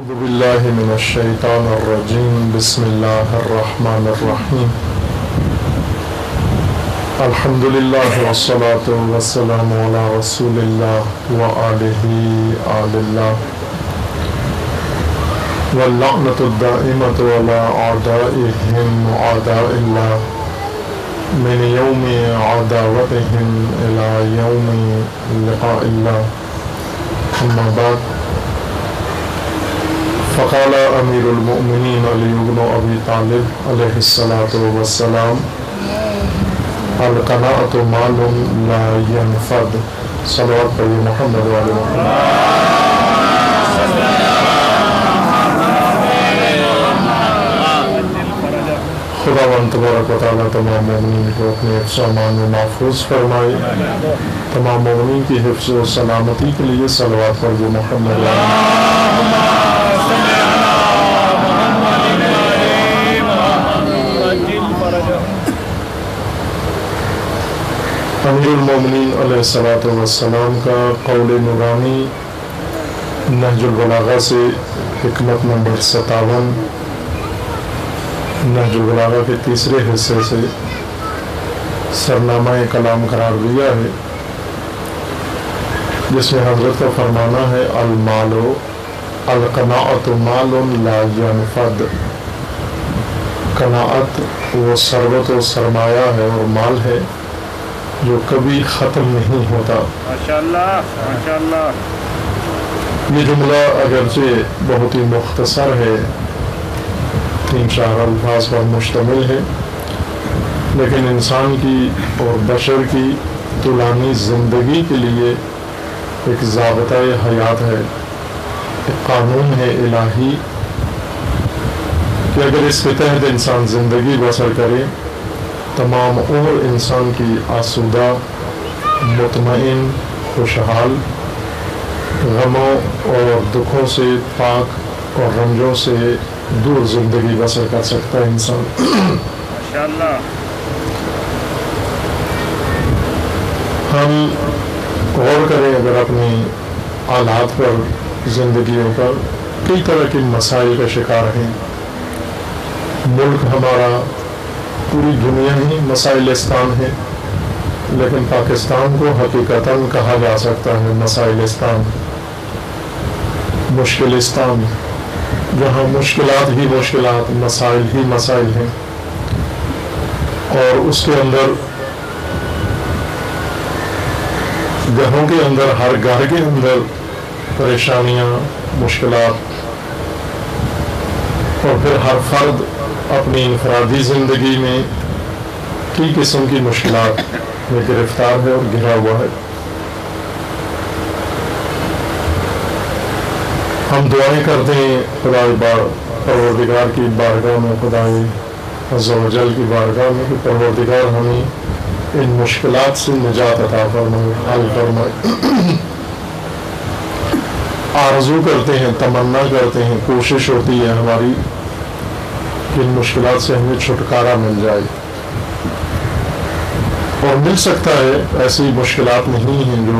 أعوذ بالله من الشيطان الرجيم بسم الله الرحمن الرحيم الحمد لله والصلاة والسلام على رسول الله وآله آل الله واللعنة الدائمة على أعدائهم أعداء الله من يوم عداوتهم إلى يوم لقاء الله أما بعد فقال امیر المؤمنین علی بن ابی طالب علیہ الصلاۃ والسلام القناعۃ مال لا ينفد صلوات پڑھیے محمد والے محمد. خداوند تبارک و تعالیٰ تمام مومنین کو اپنے حفظ و امان میں محفوظ فرمائے. تمام مومنین کی حفظ و سلامتی کے لیے صلوات پڑھیے محمد والے. امیر المومنین علیہ الصلوۃ والسلام کا قول نورانی نہج البلاغہ سے حکمت نمبر 57 نہج البلاغہ کے تیسرے حصے سے سرنامہ کلام قرار دیا ہے، جس میں حضرت کا فرمانا ہے المال القناعۃ مال لا ينفد. قناعت وہ ثروت و سرمایہ ہے اور مال ہے جو کبھی ختم نہیں ہوتا. ماشاءاللہ ماشاءاللہ. یہ جملہ اگرچہ بہت ہی مختصر ہے، 3-4 الفاظ پر مشتمل ہے، لیکن انسان کی اور بشر کی طولانی زندگی کے لیے ایک ضابطۂ حیات ہے، ایک قانون ہے الہی کہ اگر اس کے تحت انسان زندگی بسر کرے تمام عمر انسان کی آسودہ، مطمئن، خوشحال، غموں اور دکھوں سے پاک اور رنجوں سے دور زندگی بسر کر سکتا ہے انسان. ماشاءاللہ. ہم غور کریں اگر اپنی حالات پر، زندگیوں پر، کئی طرح کے مسائل کا شکار ہیں. ملک ہمارا، پوری دنیا ہی مسائلستان ہے، لیکن پاکستان کو حقیقتاً کہا جا سکتا ہے مسائلستان، مشکلستان، جہاں مشکلات ہی مشکلات، مسائل ہی مسائل ہیں، اور اس کے اندر گھروں کے اندر، ہر گھر کے اندر پریشانیاں، مشکلات، اور پھر ہر فرد اپنی انفرادی زندگی میں کئی قسم کی مشکلات میں گرفتار ہے اور گھرا ہوا ہے. ہم دعائیں کرتے ہیں خدائے پروردگار کی بارگاہ میں، خدائے عز و جل کی بارگاہ میں کہ پروردگار ہمیں ان مشکلات سے نجات عطا فرمائے، حل فرمائے. آرزو کرتے ہیں، تمنا کرتے ہیں، کوشش ہوتی ہے ہماری ان مشکلات سے ہمیں چھٹکارا مل جائے، اور مل سکتا ہے. ایسی مشکلات نہیں ہیں جو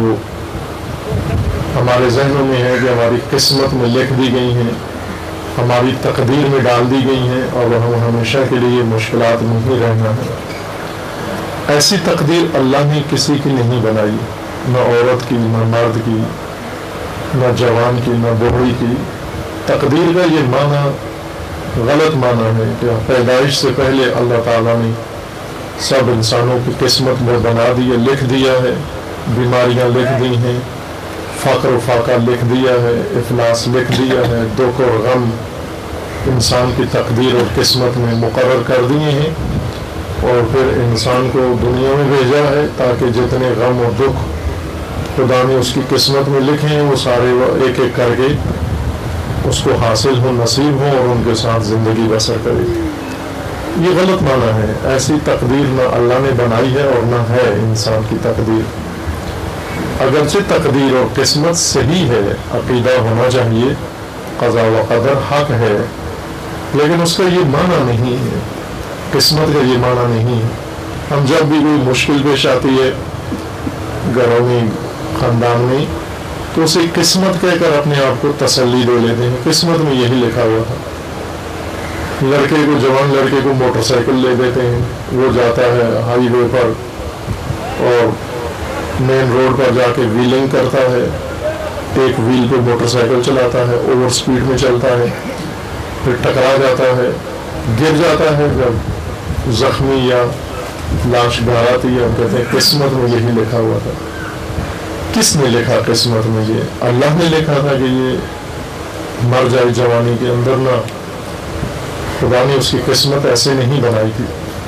ہمارے ذہنوں میں ہے کہ ہماری قسمت میں لکھ دی گئی ہیں، ہماری تقدیر میں ڈال دی گئی ہیں، اور ہم ہمیشہ کے لیے مشکلات میں ہی رہنا ہے. ایسی تقدیر اللہ نے کسی کی نہیں بنائی، نہ عورت کی، نہ مرد کی، نہ جوان کی، نہ بوڑھی کی. تقدیر کا یہ معنی غلط معنی ہے کہ پیدائش سے پہلے اللہ تعالیٰ نے سب انسانوں کی قسمت میں بنا دیا، لکھ دیا ہے. بیماریاں لکھ دی ہیں، فقر و فاقہ لکھ دیا ہے، افلاس لکھ دیا ہے، دکھ اور غم انسان کی تقدیر اور قسمت میں مقرر کر دیے ہیں، اور پھر انسان کو دنیا میں بھیجا ہے تاکہ جتنے غم اور دکھ خدا نے اس کی قسمت میں لکھے ہیں وہ سارے ایک ایک کر کے اس کو حاصل ہو، نصیب ہو، اور ان کے ساتھ زندگی بسر کرے. یہ غلط معنی ہے. ایسی تقدیر نہ اللہ نے بنائی ہے اور نہ ہے انسان کی تقدیر. اگرچہ تقدیر اور قسمت صحیح ہے، عقیدہ ہونا چاہیے، قضا و قدر حق ہے، لیکن اس کا یہ معنی نہیں ہے، قسمت کا یہ معنی نہیں ہے. ہم جب بھی کوئی مشکل پیش آتی ہے گھروں میں، خاندان میں، تو اسے قسمت کہہ کر اپنے آپ کو تسلی دے لیتے ہیں، قسمت میں یہی لکھا ہوا تھا۔ لڑکے کو، جوان لڑکے کو موٹر سائیکل لے دیتے ہیں، وہ جاتا ہے ہائی وے پر اور مین روڈ پر جا کے ویلنگ کرتا ہے، ایک ویل پہ موٹر سائیکل چلاتا ہے، اوور سپیڈ میں چلتا ہے، پھر ٹکرا جاتا ہے، گر جاتا ہے، جب زخمی یا لاش گھر آتی ہے، ہم کہتے ہیں قسمت میں یہی لکھا ہوا تھا۔ کس نے لکھا قسمت میں؟ یہ اللہ نے لکھا تھا کہ یہ مر جائے جوانی کے اندر، نہ خدا نے اس کی قسمت ایسے نہیں بنائی تھی۔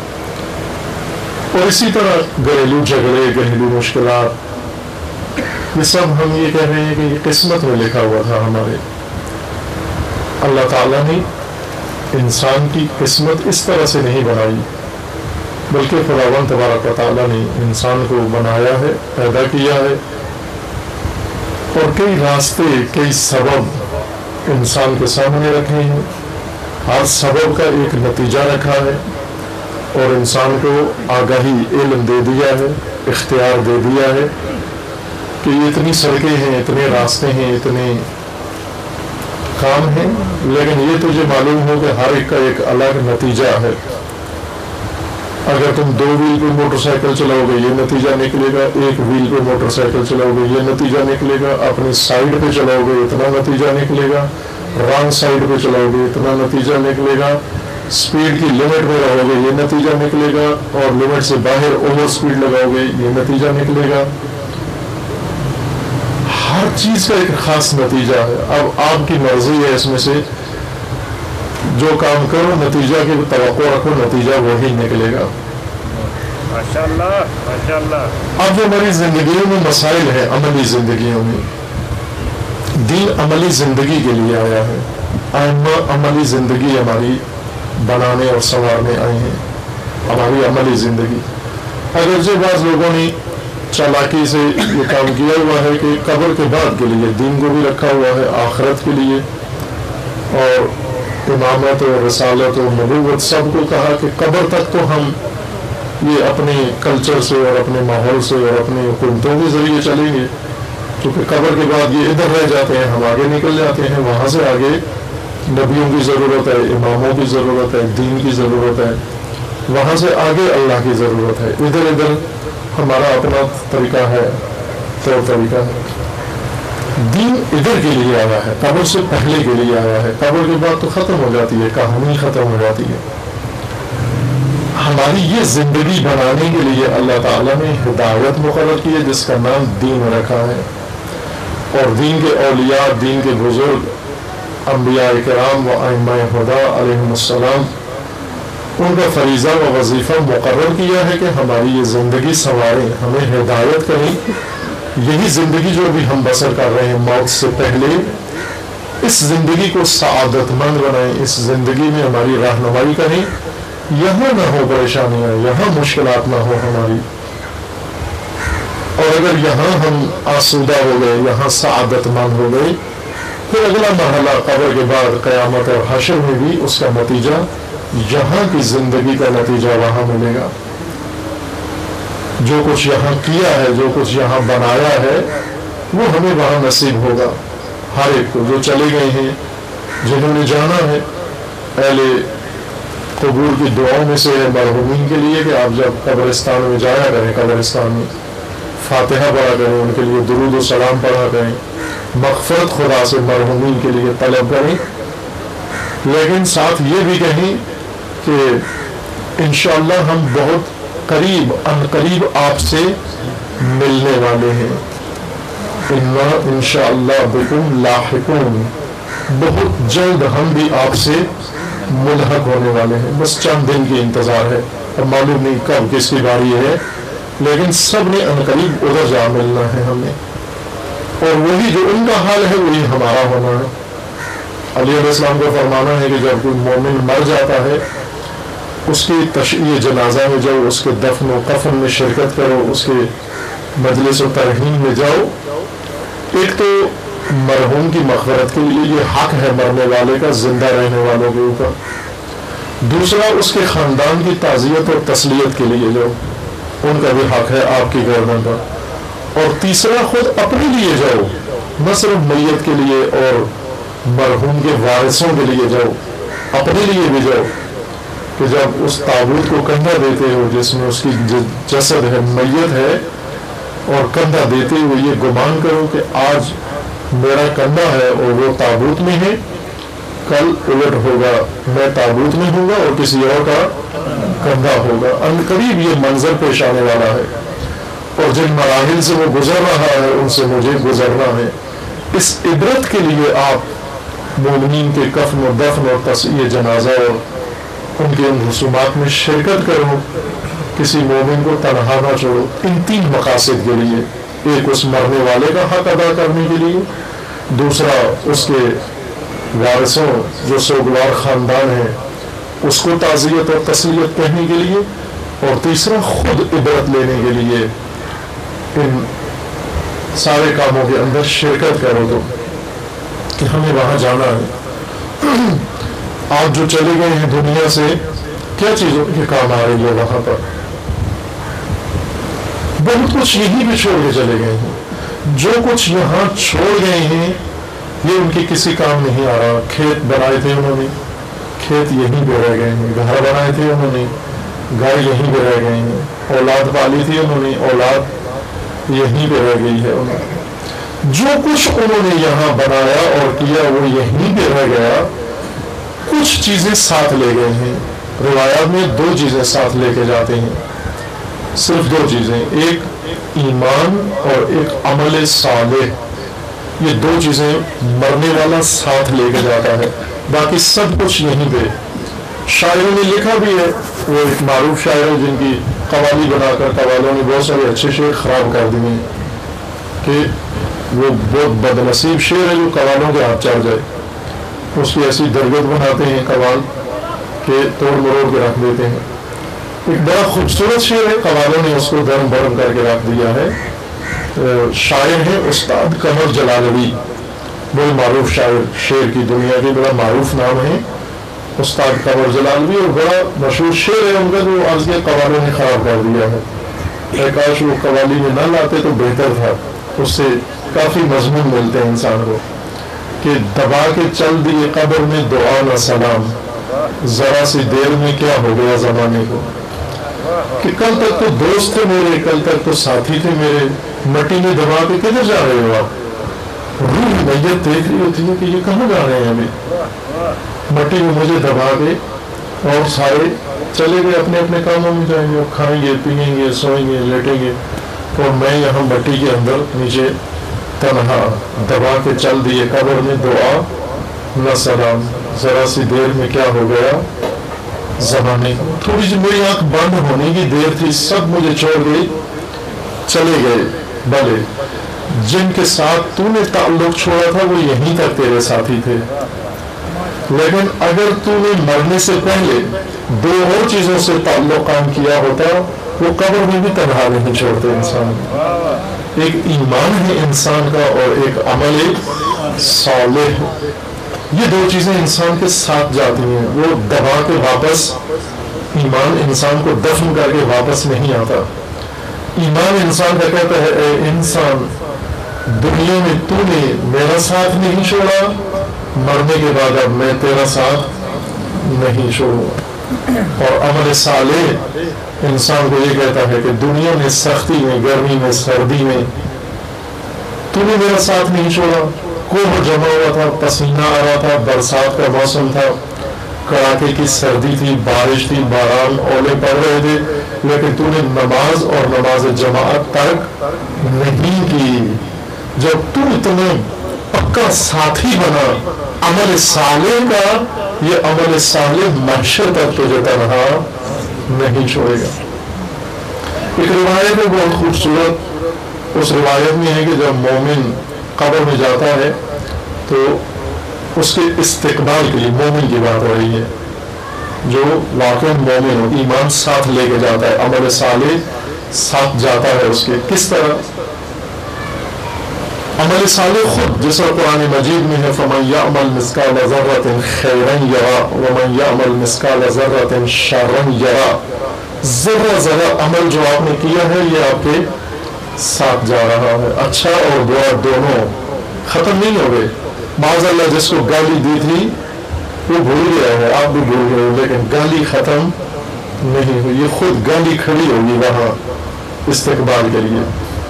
اور اسی طرح گھریلو جھگڑے، گھریلو مشکلات، یہ سب ہم یہ کہہ رہے ہیں کہ یہ قسمت میں لکھا ہوا تھا ہمارے۔ اللہ تعالیٰ نے انسان کی قسمت اس طرح سے نہیں بنائی، بلکہ خداوند تبارک و تعالیٰ نے انسان کو بنایا ہے، پیدا کیا ہے، اور کئی راستے، کئی سبب انسان کے سامنے رکھے ہیں، ہر سبب کا ایک نتیجہ رکھا ہے، اور انسان کو آگاہی، علم دے دیا ہے، اختیار دے دیا ہے کہ یہ اتنی سڑکیں ہیں، اتنے راستے ہیں، اتنے کام ہیں، لیکن یہ تجھے معلوم ہو کہ ہر ایک کا ایک الگ نتیجہ ہے۔ اگر تم 2 ویل پہ موٹر سائیکل چلاؤ گے یہ نتیجہ نکلے گا، 1 ویل پہ موٹر سائیکل چلاؤ گے یہ نتیجہ نکلے گا، اپنی سائیڈ پہ چلاؤ گے اتنا نتیجہ نکلے گا، رانگ سائیڈ پہ چلاؤ گے اتنا نتیجہ نکلے گا، سپیڈ کی لمٹ میں رہو گے یہ نتیجہ نکلے گا، اور لمٹ سے باہر اوور سپیڈ لگاؤ گے یہ نتیجہ نکلے گا۔ ہر چیز کا ایک خاص نتیجہ ہے۔ اب آپ کی مرضی ہے، اس میں سے جو کام کرو نتیجہ کی توقع رکھو، نتیجہ وہی نکلے گا۔ ماشاءاللہ ماشاءاللہ۔ اب جو ہماری زندگیوں میں مسائل ہیں، عملی زندگیوں میں، دین عملی زندگی کے لیے آیا ہے، ائمہ عملی زندگی ہماری بنانے اور سنوارنے آئے ہیں، ہماری عملی زندگی۔ اگرچہ بعض لوگوں نے چالاکی سے یہ کام کیا ہوا ہے کہ قبر کے بعد کے لیے دین کو بھی رکھا ہوا ہے، آخرت کے لیے، اور امامت اور رسالت اور نبوت سب کو کہا کہ قبر تک تو ہم یہ اپنے کلچر سے اور اپنے ماحول سے اور اپنے حکومتوں کے ذریعے چلیں گے، کیونکہ قبر کے بعد یہ ادھر رہ جاتے ہیں، ہم آگے نکل جاتے ہیں، وہاں سے آگے نبیوں کی ضرورت ہے، اماموں کی ضرورت ہے، دین کی ضرورت ہے، وہاں سے آگے اللہ کی ضرورت ہے، ادھر ادھر ہمارا اپنا طریقہ ہے، طور طریقہ ہے۔ دین ادھر کے لیے آیا ہے، قبر سے پہلے کے لیے آیا ہے، قبر کے بعد تو ختم ہو جاتی ہے، کہانی ختم ہو جاتی ہے۔ ہماری یہ زندگی بنانے کے لیے اللہ تعالیٰ نے ہدایت مقرر کی ہے جس کا نام دین رکھا ہے، اور دین کے اولیاء، دین کے بزرگ، انبیاء کرام و ائمہ ہدی علیہم السلام، ان کا فریضہ و وظیفہ مقرر کیا ہے کہ ہماری یہ زندگی سنواریں، ہمیں ہدایت کریں، یہی زندگی جو بھی ہم بسر کر رہے ہیں موت سے پہلے، اس زندگی کو سعادت مند بنائیں، اس زندگی میں ہماری رہنمائی کریں، یہاں نہ ہو پریشانیاں، یہاں مشکلات نہ ہو ہماری، اور اگر یہاں ہم آسودہ ہو گئے، یہاں سعادت مند ہو گئے، پھر اگلا مرحلہ قبر کے بعد قیامت اور حشر میں بھی اس کا نتیجہ، یہاں کی زندگی کا نتیجہ وہاں ملے گا۔ جو کچھ یہاں کیا ہے، جو کچھ یہاں بنایا ہے، وہ ہمیں وہاں نصیب ہوگا، ہر ایک کو، جو چلے گئے ہیں، جنہوں نے جانا ہے۔ اہل قبور کی دعاؤں میں سے ہے مرحومین کے لیے کہ آپ جب قبرستان میں جایا کریں، قبرستان میں فاتحہ پڑھا کریں، ان کے لیے درود و سلام پڑھا کریں، مغفرت خدا سے مرحومین کے لیے طلب کریں، لیکن ساتھ یہ بھی کہیں کہ انشاءاللہ ہم بہت قریب، ان قریب آپ سے ملنے والے ہیں، انشاءاللہ بکم لاحقون، بہت جلد ہم بھی آپ سے ملحق ہونے والے ہیں، بس چند دن کی انتظار ہے، اب معلوم نہیں کب کس کی باری ہے، لیکن سب نے ان قریب ادھر جا ملنا ہے ہمیں، اور وہی جو ان کا حال ہے وہی ہمارا ہونا ہے۔ علیہ السلام کو فرمانا ہے کہ جب کوئی مومن مر جاتا ہے، اس کی تشییع جنازہ میں جاؤ، اس کے دفن و کفن میں شرکت کرو، اس کے مجلس و ترحیم میں جاؤ۔ ایک تو مرحوم کی مغفرت کے لیے یہ حق ہے مرنے والے کا زندہ رہنے والوں کے اوپر، دوسرا اس کے خاندان کی تعزیت اور تسلیت کے لیے جاؤ، ان کا بھی حق ہے آپ کی گردن پر، اور تیسرا خود اپنے لیے جاؤ نہ صرف میت کے لیے اور مرحوم کے وارثوں کے لیے جاؤ، اپنے لیے بھی جاؤ کہ جب اس تابوت کو کندھا دیتے ہو جس میں اس کی جسد ہے، میت ہے، اور کندھا دیتے ہوئے یہ گمان کرو کہ آج میرا کندھا ہے اور وہ تابوت میں ہے، کل الٹ ہوگا، میں تابوت میں ہوں گا اور کسی اور کا کندھا ہوگا۔ ان قریب یہ منظر پیش آنے والا ہے، اور جن مراحل سے وہ گزر رہا ہے ان سے مجھے گزرنا ہے۔ اس عبرت کے لیے آپ مومنین کے کفن و دفن اور تصحیح جنازہ اور ان کے ان رسومات میں شرکت کرو، کسی مومن کو تنہا نہ چھوڑو، ان 3 مقاصد کے لیے: ایک اس مرنے والے کا حق ادا کرنے کے لیے، دوسرا اس کے وارثوں جو سوگوار خاندان ہیں اس کو تعزیت اور تسلیت کہنے کے لیے، اور تیسرا خود عبرت لینے کے لیے۔ ان سارے کاموں کے اندر شرکت کرو تو کہ ہمیں وہاں جانا ہے۔ آپ جو چلے گئے ہیں دنیا سے، کیا چیزوں کے کام آ رہی ہے وہاں پر؟ بہت کچھ یہی بھی چھوڑ کے چلے گئے ہیں۔ جو کچھ یہاں چھوڑ گئے ہیں یہ ان کی کسی کام نہیں آ رہا۔ کھیت بنائے تھے انہوں نے، کھیت یہیں پہ رہ گئے ہیں، گھر بنائے تھے انہوں نے، گائے یہیں پہ رہ گئے ہیں، اولاد پالی تھی انہوں نے، اولاد یہیں پہ رہ گئی ہے انہوں نے۔ جو کچھ انہوں نے یہاں بنایا اور کیا وہ یہیں پہ رہ گیا۔ کچھ چیزیں ساتھ لے گئے ہیں۔ روایات میں 2 چیزیں ساتھ لے کے جاتے ہیں، صرف 2 چیزیں، ایک ایمان اور ایک عمل صالح۔ یہ 2 چیزیں مرنے والا ساتھ لے کے جاتا ہے، باقی سب کچھ یہیں پہ۔ شاعروں نے لکھا بھی ہے، وہ ایک معروف شاعر ہے جن کی قوالی بنا کر قوالوں نے بہت سارے اچھے شعر خراب کر دیے کہ وہ بہت بدنصیب شعر ہے جو قوالوں کے ہاتھ چڑھ جائے، اس کی ایسی درگت بناتے ہیں قوال کہ توڑ مروڑ کے رکھ دیتے ہیں۔ ایک بڑا خوبصورت شعر ہے، قوالوں نے اس کو درم برم کر کے رکھ دیا ہے۔ شاعر ہے استاد قمر جلالوی، بڑے معروف شاعر، شعر کی دنیا کے بڑا معروف نام ہے استاد قمر جلالوی، اور بڑا مشہور شعر ہے ان کا جو آج کے قوالوں نے خراب کر دیا ہے۔ کاش وہ قوالی میں نہ لاتے تو بہتر تھا، اس سے کافی مضمون ملتے ہیں انسان کو کہ دبا کے چل دیے قبر میں دعا نہ سلام، ذرا سی دیر میں کیا ہو گیا زمانے کو، کہ کل تک تو دوست تھے میرے، کل تک تو ساتھی تھے میرے، مٹی میں دبا کے کدھر جا رہے ہو آپ؟ روح میت دیکھ رہی ہوتی ہے کہ یہ کہاں جا رہے ہیں ابھی، مٹی میں مجھے دبا کے، اور سارے چلے گئے اپنے اپنے کاموں میں جائیں گے، کھائیں گے پیئیں گے سوئیں گے لیٹیں گے، اور میں یہاں مٹی کے اندر نیچے تنہا دبا کے چل دیے قبر میں دعا نہ سلام، ذرا سی دیر میں کیا ہو گیا زمانے کو۔ تھوڑی سی میری آنکھ بند ہونے کی دیر تھی، سب مجھے چھوڑ گئے چلے گئے، بھلے جن کے ساتھ تو نے تعلق چھوڑا تھا وہ یہیں تک تیرے ساتھی تھے، لیکن اگر تو نے مرنے سے پہلے 2 اور چیزوں سے تعلق قائم کیا ہوتا وہ قبر میں بھی تنہا نہیں چھوڑتے انسان۔ ایک ایمان ہے انسان کا اور ایک عمل صالح، یہ 2 چیزیں انسان کے ساتھ جاتی ہیں، وہ دبا کے واپس، ایمان انسان کو دفن کر کے واپس نہیں آتا۔ ایمان انسان کا کہتا ہے اے انسان دنیا میں تو نے میرا ساتھ نہیں چھوڑا، مرنے کے بعد اب میں تیرا ساتھ نہیں چھوڑوں گا۔ اور عمل صالح انسان کو یہ کہتا ہے کہ دنیا میں سختی میں، گرمی میں، سردی میں تو نے میرا ساتھ نہیں چھوڑا، کوہ جمع ہوا تھا، پسینہ آ رہا تھا، برسات کا موسم تھا، کڑاکے کی سردی تھی، بارش تھی، باران اولے پڑ رہے تھے، لیکن تو نے نماز اور نماز جماعت ترک نہیں کی۔ جب تو اتنا پکا ساتھی بنا عمل صالح کا، یہ عمل صالح محشر تک تجھے تنہا نہیں چھوڑے گا۔ ایک روایت ہے بہت خوبصورت، اس روایت میں ہے کہ جب مومن قبر میں جاتا ہے تو اس کے استقبال کے لیے، مومن کی بات ہو رہی ہے جو واقعی مومن ہو، ایمان ساتھ لے کے جاتا ہے، عمل صالح ساتھ جاتا ہے اس کے۔ کس طرح عمل صالح خود، جیسا قرآن مجید میں ہے فَمَنْ يَعْمَلْ مِثْقَالَ ذَرَّةٍ خَيْرًا يَرَهُ وَمَنْ يَعْمَلْ مِثْقَالَ ذَرَّةٍ شَرًّا يَرَهُ۔ ذرہ ذرہ عمل جو آپ نے کیا ہے یہ آپ کے ساتھ جا رہا ہے، اچھا اور برا دونوں ختم نہیں ہو گئے. معاذ اللہ جس کو گالی دی تھی وہ بھول گیا ہے, آپ بھی بھول گئے, لیکن گالی ختم نہیں ہوئی, یہ خود گالی کھڑی ہوگی وہاں استقبال کے لیے,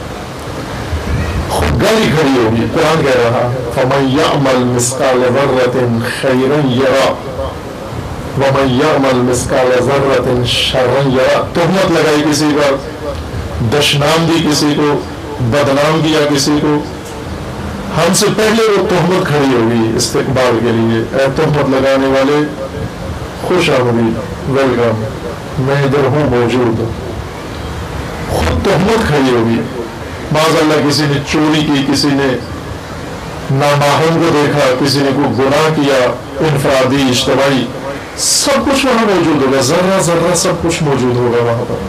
خود گالی کھڑی ہوگی. قرآن کہہ رہا ہے فَمَن يَعْمَلْ مِثْقَالَ ذَرَّةٍ خَيْرًا يَرَهُ وَمَن يَعْمَلْ مِثْقَالَ ذَرَّةٍ شَرًّا يَرَهُ. تہمت لگائی کسی پر, دشنام دی کسی کو, بدنام کیا کسی کو, ہم سے پہلے وہ تہمت کھڑی ہوگی استقبال کے لیے. اے تہمت لگانے والے خوش آمدید, ویلکم, میں ادھر ہوں, موجود ہوں. خود تہمت کھڑی ہوگی. معاذ اللہ کسی نے چوری کی, کسی نے نامحرم کو دیکھا, کسی نے کوئی گناہ کیا انفرادی اجتماعی, سب کچھ وہاں موجود ہوگا, ذرہ ذرہ سب کچھ موجود ہوگا وہاں پر,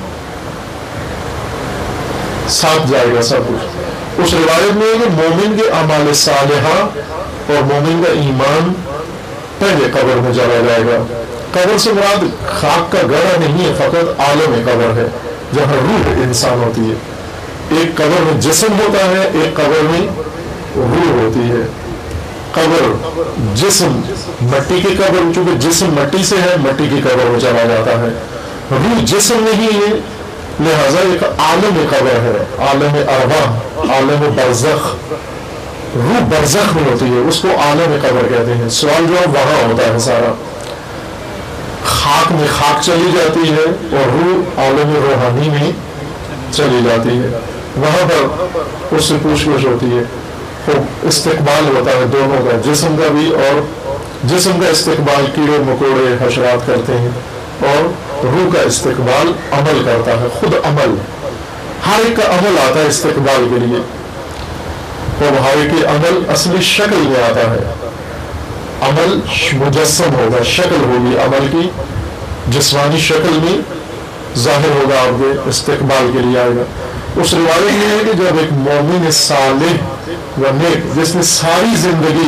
ساتھ جائے گا سب کچھ. اس روایت میں ہے کہ مومن کے اعمال صالحہ اور مومن کا ایمان پہلے قبر میں چلا جائے گا. قبر سے مراد خاک کا گڑھا نہیں ہے, فقط عالم قبر ہے جہاں روح انسان ہوتی ہے. ایک قبر میں جسم ہوتا ہے, ایک قبر میں روح ہوتی ہے. قبر جسم مٹی کی قبر, چونکہ جسم مٹی سے ہے, مٹی کی قبر میں چلا جاتا ہے. روح جسم نہیں ہے, لہذا ایک عالم قبر ہے, عالم ارواح, عالم برزخ. روح برزخ میں ہوتی ہے, اس کو عالم قبر کہتے ہیں. سوال جواب وہاں ہوتا ہے سارا. خاک میں خاک چلی جاتی ہے اور روح عالم روحانی میں چلی جاتی ہے. وہاں پر اس سے پوچھ گچھ ہوتی ہے. خوب استقبال ہوتا ہے دونوں کا, جسم کا بھی, اور جسم کا استقبال کیڑے مکوڑے حشرات کرتے ہیں, اور روح کا استقبال عمل کرتا ہے. خود عمل, ہر ایک کا عمل آتا ہے استقبال کے لیے, اور ہر ایک کے عمل اصلی شکل میں آتا ہے. عمل مجسم ہوگا, شکل ہوگی عمل کی, جسمانی شکل میں ظاہر ہوگا, آپ کے استقبال کے لیے آئے گا. اس روایت میں ہے کہ جب ایک مومن صالح و نیک, جس نے ساری زندگی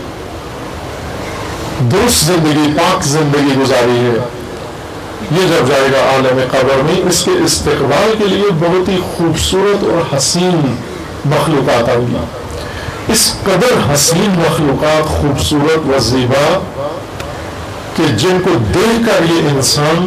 درست زندگی, پاک زندگی گزاری ہے, یہ جب جائے گا عالم قبر میں, اس کے استقبال کے لیے بہت ہی خوبصورت اور حسین مخلوقات آئیں گی. اس قدر حسین مخلوقات, خوبصورت و زیبا, کہ جن کو دیکھ کر یہ انسان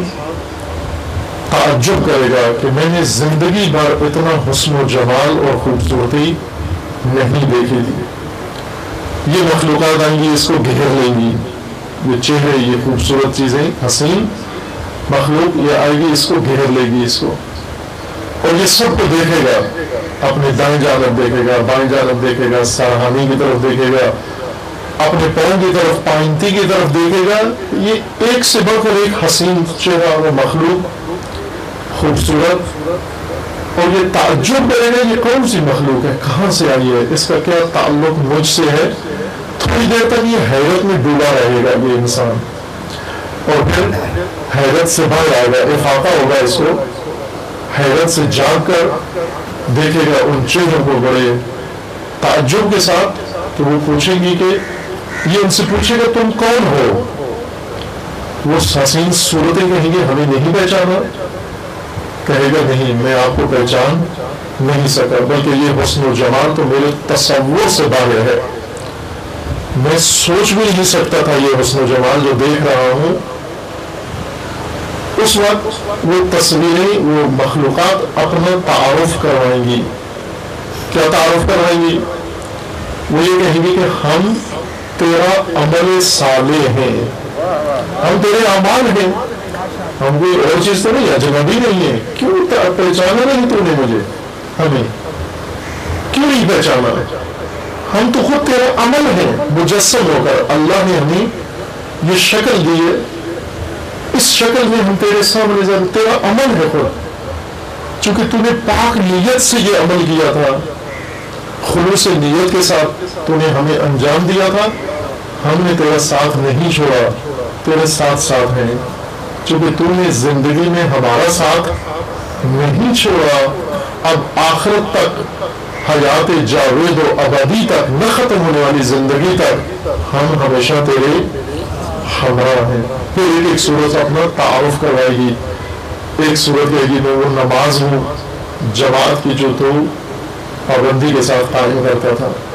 تعجب کرے گا کہ میں نے زندگی بھر اتنا حسن و جمال اور خوبصورتی نہیں دیکھی تھی. یہ مخلوقات آئیں گی, اس کو گھیر لیں گی, یہ چہرے, یہ خوبصورت چیزیں, حسین مخلوق یہ آئے گی, اس کو گھیر لے گی اس کو, اور یہ سب کو دیکھے گا. اپنے دائیں جانب دیکھے گا, بائیں جانب دیکھے گا, سرہانی کی طرف دیکھے گا, اپنے پاؤں کی طرف, پائنتی کی طرف دیکھے گا. یہ ایک سے بڑھ کر ایک حسین چہرہ اور مخلوق, خوبصورت, اور یہ تعجب کرے گا یہ کون سی مخلوق ہے, کہاں سے آئی ہے, اس کا کیا تعلق مجھ سے ہے. تھوڑی دیر تک یہ حیرت میں ڈوبا رہے گا یہ انسان, اور پھر حیرت سے باہر آئے گا, افاقہ ہوگا اس کو, حیرت سے جاگ کر دیکھے گا ان چہروں کو بڑے تعجب کے ساتھ. تو وہ پوچھیں گی کہ یہ ان سے پوچھے گا تم کون ہو. وہ حسین صورتیں کہیں گے ہمیں نہیں پہچانا, کہے گا نہیں میں آپ کو پہچان نہیں سکا, بلکہ یہ حسن و جمال تو میرے تصور سے باہر ہے, میں سوچ بھی نہیں سکتا تھا یہ حسن و جمال جو دیکھ رہا ہوں. اس وقت وہ تصویریں, وہ مخلوقات اپنا تعارف کروائیں گی. کیا تعارف کروائیں گی؟ وہ یہ کہیں گی کہ ہم تیرا عمل صالح ہیں, ہم تیرے اعمال ہیں, ہم کوئی اور چیز تو نہیں, اجنبی نہیں ہے. کیوں پہچانا نہیں تو نے مجھے, ہمیں کیوں نہیں پہچانا؟ ہم تو خود تیرا عمل ہیں مجسم ہو کر. اللہ نے ہمیں یہ شکل دی ہے, اس شکل میں ہم تیرے سامنے, تیرا عمل ہے خود. چونکہ تو نے پاک نیت سے یہ عمل کیا تھا, خلوص نیت کے ساتھ تو نے ہمیں انجام دیا تھا, ہم نے تیرا ساتھ نہیں چھوڑا, تیرے ساتھ ساتھ ہیں. چونکہ تو نے زندگی میں ہمارا ساتھ نہیں چھوڑا, اب آخرت تک, حیات جاوید و ابدی تک, نہ ختم ہونے والی زندگی تک ہم ہمیشہ تیرے ہمراہ ہیں. پھر ایک صورت اپنا تعارف کروائے گی. ایک صورت کہے گی میں وہ نماز ہوں جماعت کی جو تو پابندی کے ساتھ قائم کرتا تھا.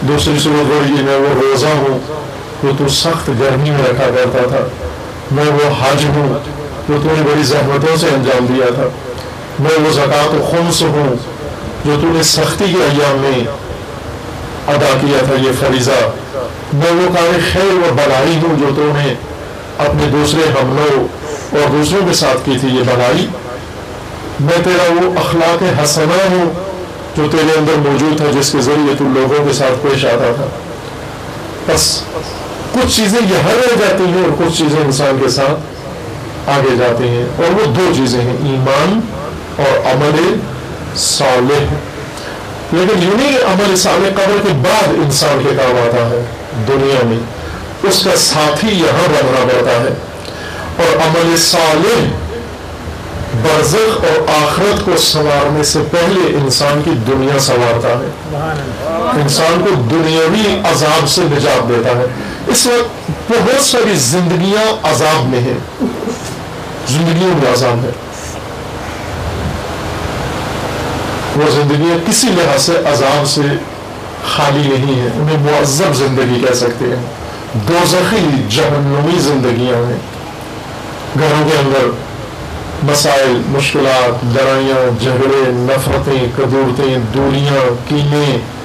دوسری صورت وہی میں وہ روزہ ہوں جو تو سخت گرمی میں رکھا کرتا تھا، میں وہ حج ہوں جو تو نے بڑی زحمتوں سے انجام دیا تھا، میں وہ زکوٰۃ و خمس ہوں جو تو نے سختی کے ایام میں ادا کیا تھا یہ فریضہ، میں وہ کار خیر و بلائی ہوں جو تو نے اپنے دوسرے حملوں اور دوسروں کے ساتھ کی تھی یہ بلائی، میں تیرا وہ اخلاق حسنہ ہوں جو تیرے اندر موجود تھا جس کے ذریعے تو لوگوں کے ساتھ پیش آتا تھا۔ بس کچھ چیزیں یہاں رہ جاتی ہیں اور کچھ چیزیں انسان کے ساتھ آگے جاتی ہیں، اور وہ دو چیزیں ہیں، ایمان اور عمل صالح۔ لیکن یوں نہیں کہ عمل صالح قبر کے بعد انسان کے کام آتا ہے، دنیا میں اس کا ساتھی یہاں بننا پڑتا ہے، اور عمل صالح برزخ اور آخرت کو سنوارنے سے پہلے انسان کی دنیا سنوارتا ہے، انسان کو دنیاوی عذاب سے نجات دیتا ہے۔ اس وقت بہت ساری زندگیاں عذاب میں ہیں، زندگیوں میں عذاب ہے، وہ زندگیاں کسی لحاظ سے عذاب سے خالی نہیں ہیں، انہیں معذب زندگی کہہ سکتے ہیں، دوزخی جہنمی زندگیاں ہیں۔ گھروں کے اندر مسائل، مشکلات، لڑائیاں، جھگڑے، نفرتیں، کدورتیں، دوریاں، کینے،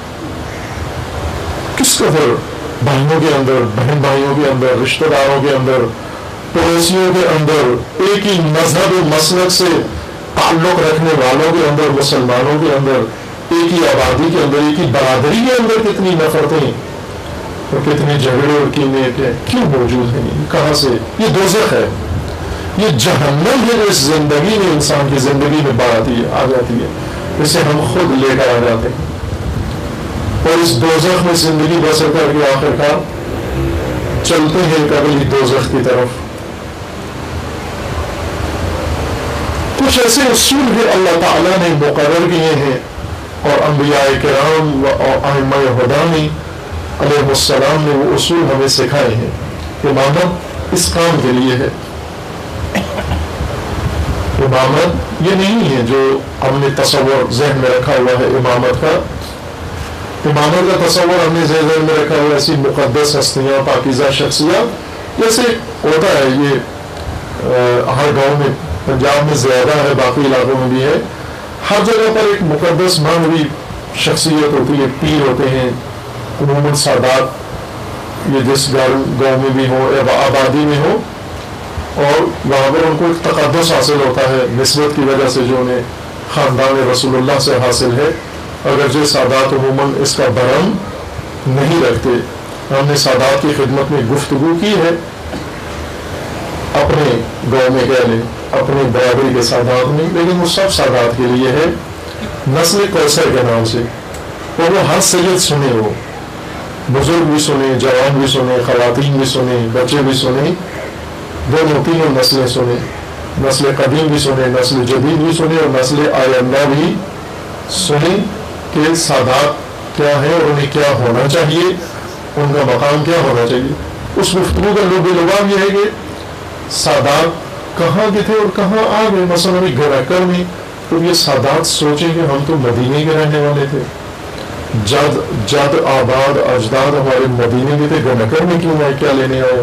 کس قدر بہنوں کے اندر، بہن بھائیوں کے اندر، رشتہ داروں کے اندر، پڑوسیوں کے اندر، ایک ہی مذہب و مسلک سے تعلق رکھنے والوں کے اندر، مسلمانوں کے اندر، ایک ہی آبادی کے اندر، ایک ہی برادری کے اندر کتنی نفرتیں اور کتنے جھگڑے اور کینے کیوں موجود ہیں، کہاں سے؟ یہ دوزخ ہے، یہ جہنم ہے جو اس زندگی میں انسان کی زندگی میں آ جاتی ہے، اسے ہم خود لے کر آ جاتے ہیں، اور اس دوزخ میں زندگی بسر کر کے آخرکار چلتے ہیں اگلی دوزخ کی طرف۔ کچھ ایسے اصول بھی اللہ تعالیٰ نے مقرر کیے ہیں، اور انبیاء کرام و ائمہ ہدیٰ علیہ السلام نے وہ اصول ہمیں سکھائے ہیں۔ امامت اس کام کے لیے ہے، امامت یہ نہیں ہے جو ہم نے تصور ذہن میں رکھا ہوا ہے، امامت کا تصور ہم نے ذہن میں رکھا ہوا ایسی مقدس ہستیاں، پاکیزہ شخصیات، جیسے ہوتا ہے یہ ہر گاؤں میں، پنجاب میں زیادہ ہے، باقی علاقوں میں بھی ہے، ہر جگہ پر ایک مقدس مانوی شخصیت ہوتی ہے، پیر ہوتے ہیں، عموماً سادات، یہ جس گاؤں میں بھی ہو یا آبادی میں ہو، اور وہاں پر ان کو ایک تقدس حاصل ہوتا ہے نسبت کی وجہ سے جو انہیں خاندان رسول اللہ سے حاصل ہے، اگرچہ سادات عموماً اس کا برہم نہیں رکھتے۔ ہم نے سادات کی خدمت میں گفتگو کی ہے، اپنے گاؤں میں کہہ لیں، اپنے برادری کے سادات میں، لیکن وہ سب سادات کے لیے ہے نسل کوثر کے نام سے، اور وہ ہر سید سنے، وہ بزرگ بھی سنے، جوان بھی سنے، خواتین بھی سنے، بچے بھی سنے، دونوں تینوں نسلیں سنے، نسل قدیم بھی سنے، نسل جدید بھی سنے، اور نسل آئندہ بھی سنے کہ سادات کیا ہے اور انہیں کیا ہونا چاہیے، ان کا مقام کیا ہونا چاہیے۔ اس گفتگو کا لب لباب یہ ہے کہ سادات کہاں کے تھے اور کہاں آ گئے۔ مثلا ابھی گھراکر میں تو یہ سادات سوچیں کہ ہم تو مدینے کے رہنے والے تھے، جد آباد اجداد ہمارے مدینے کے تھے، گھراکر میں کیوں آئے، کیا لینے آئے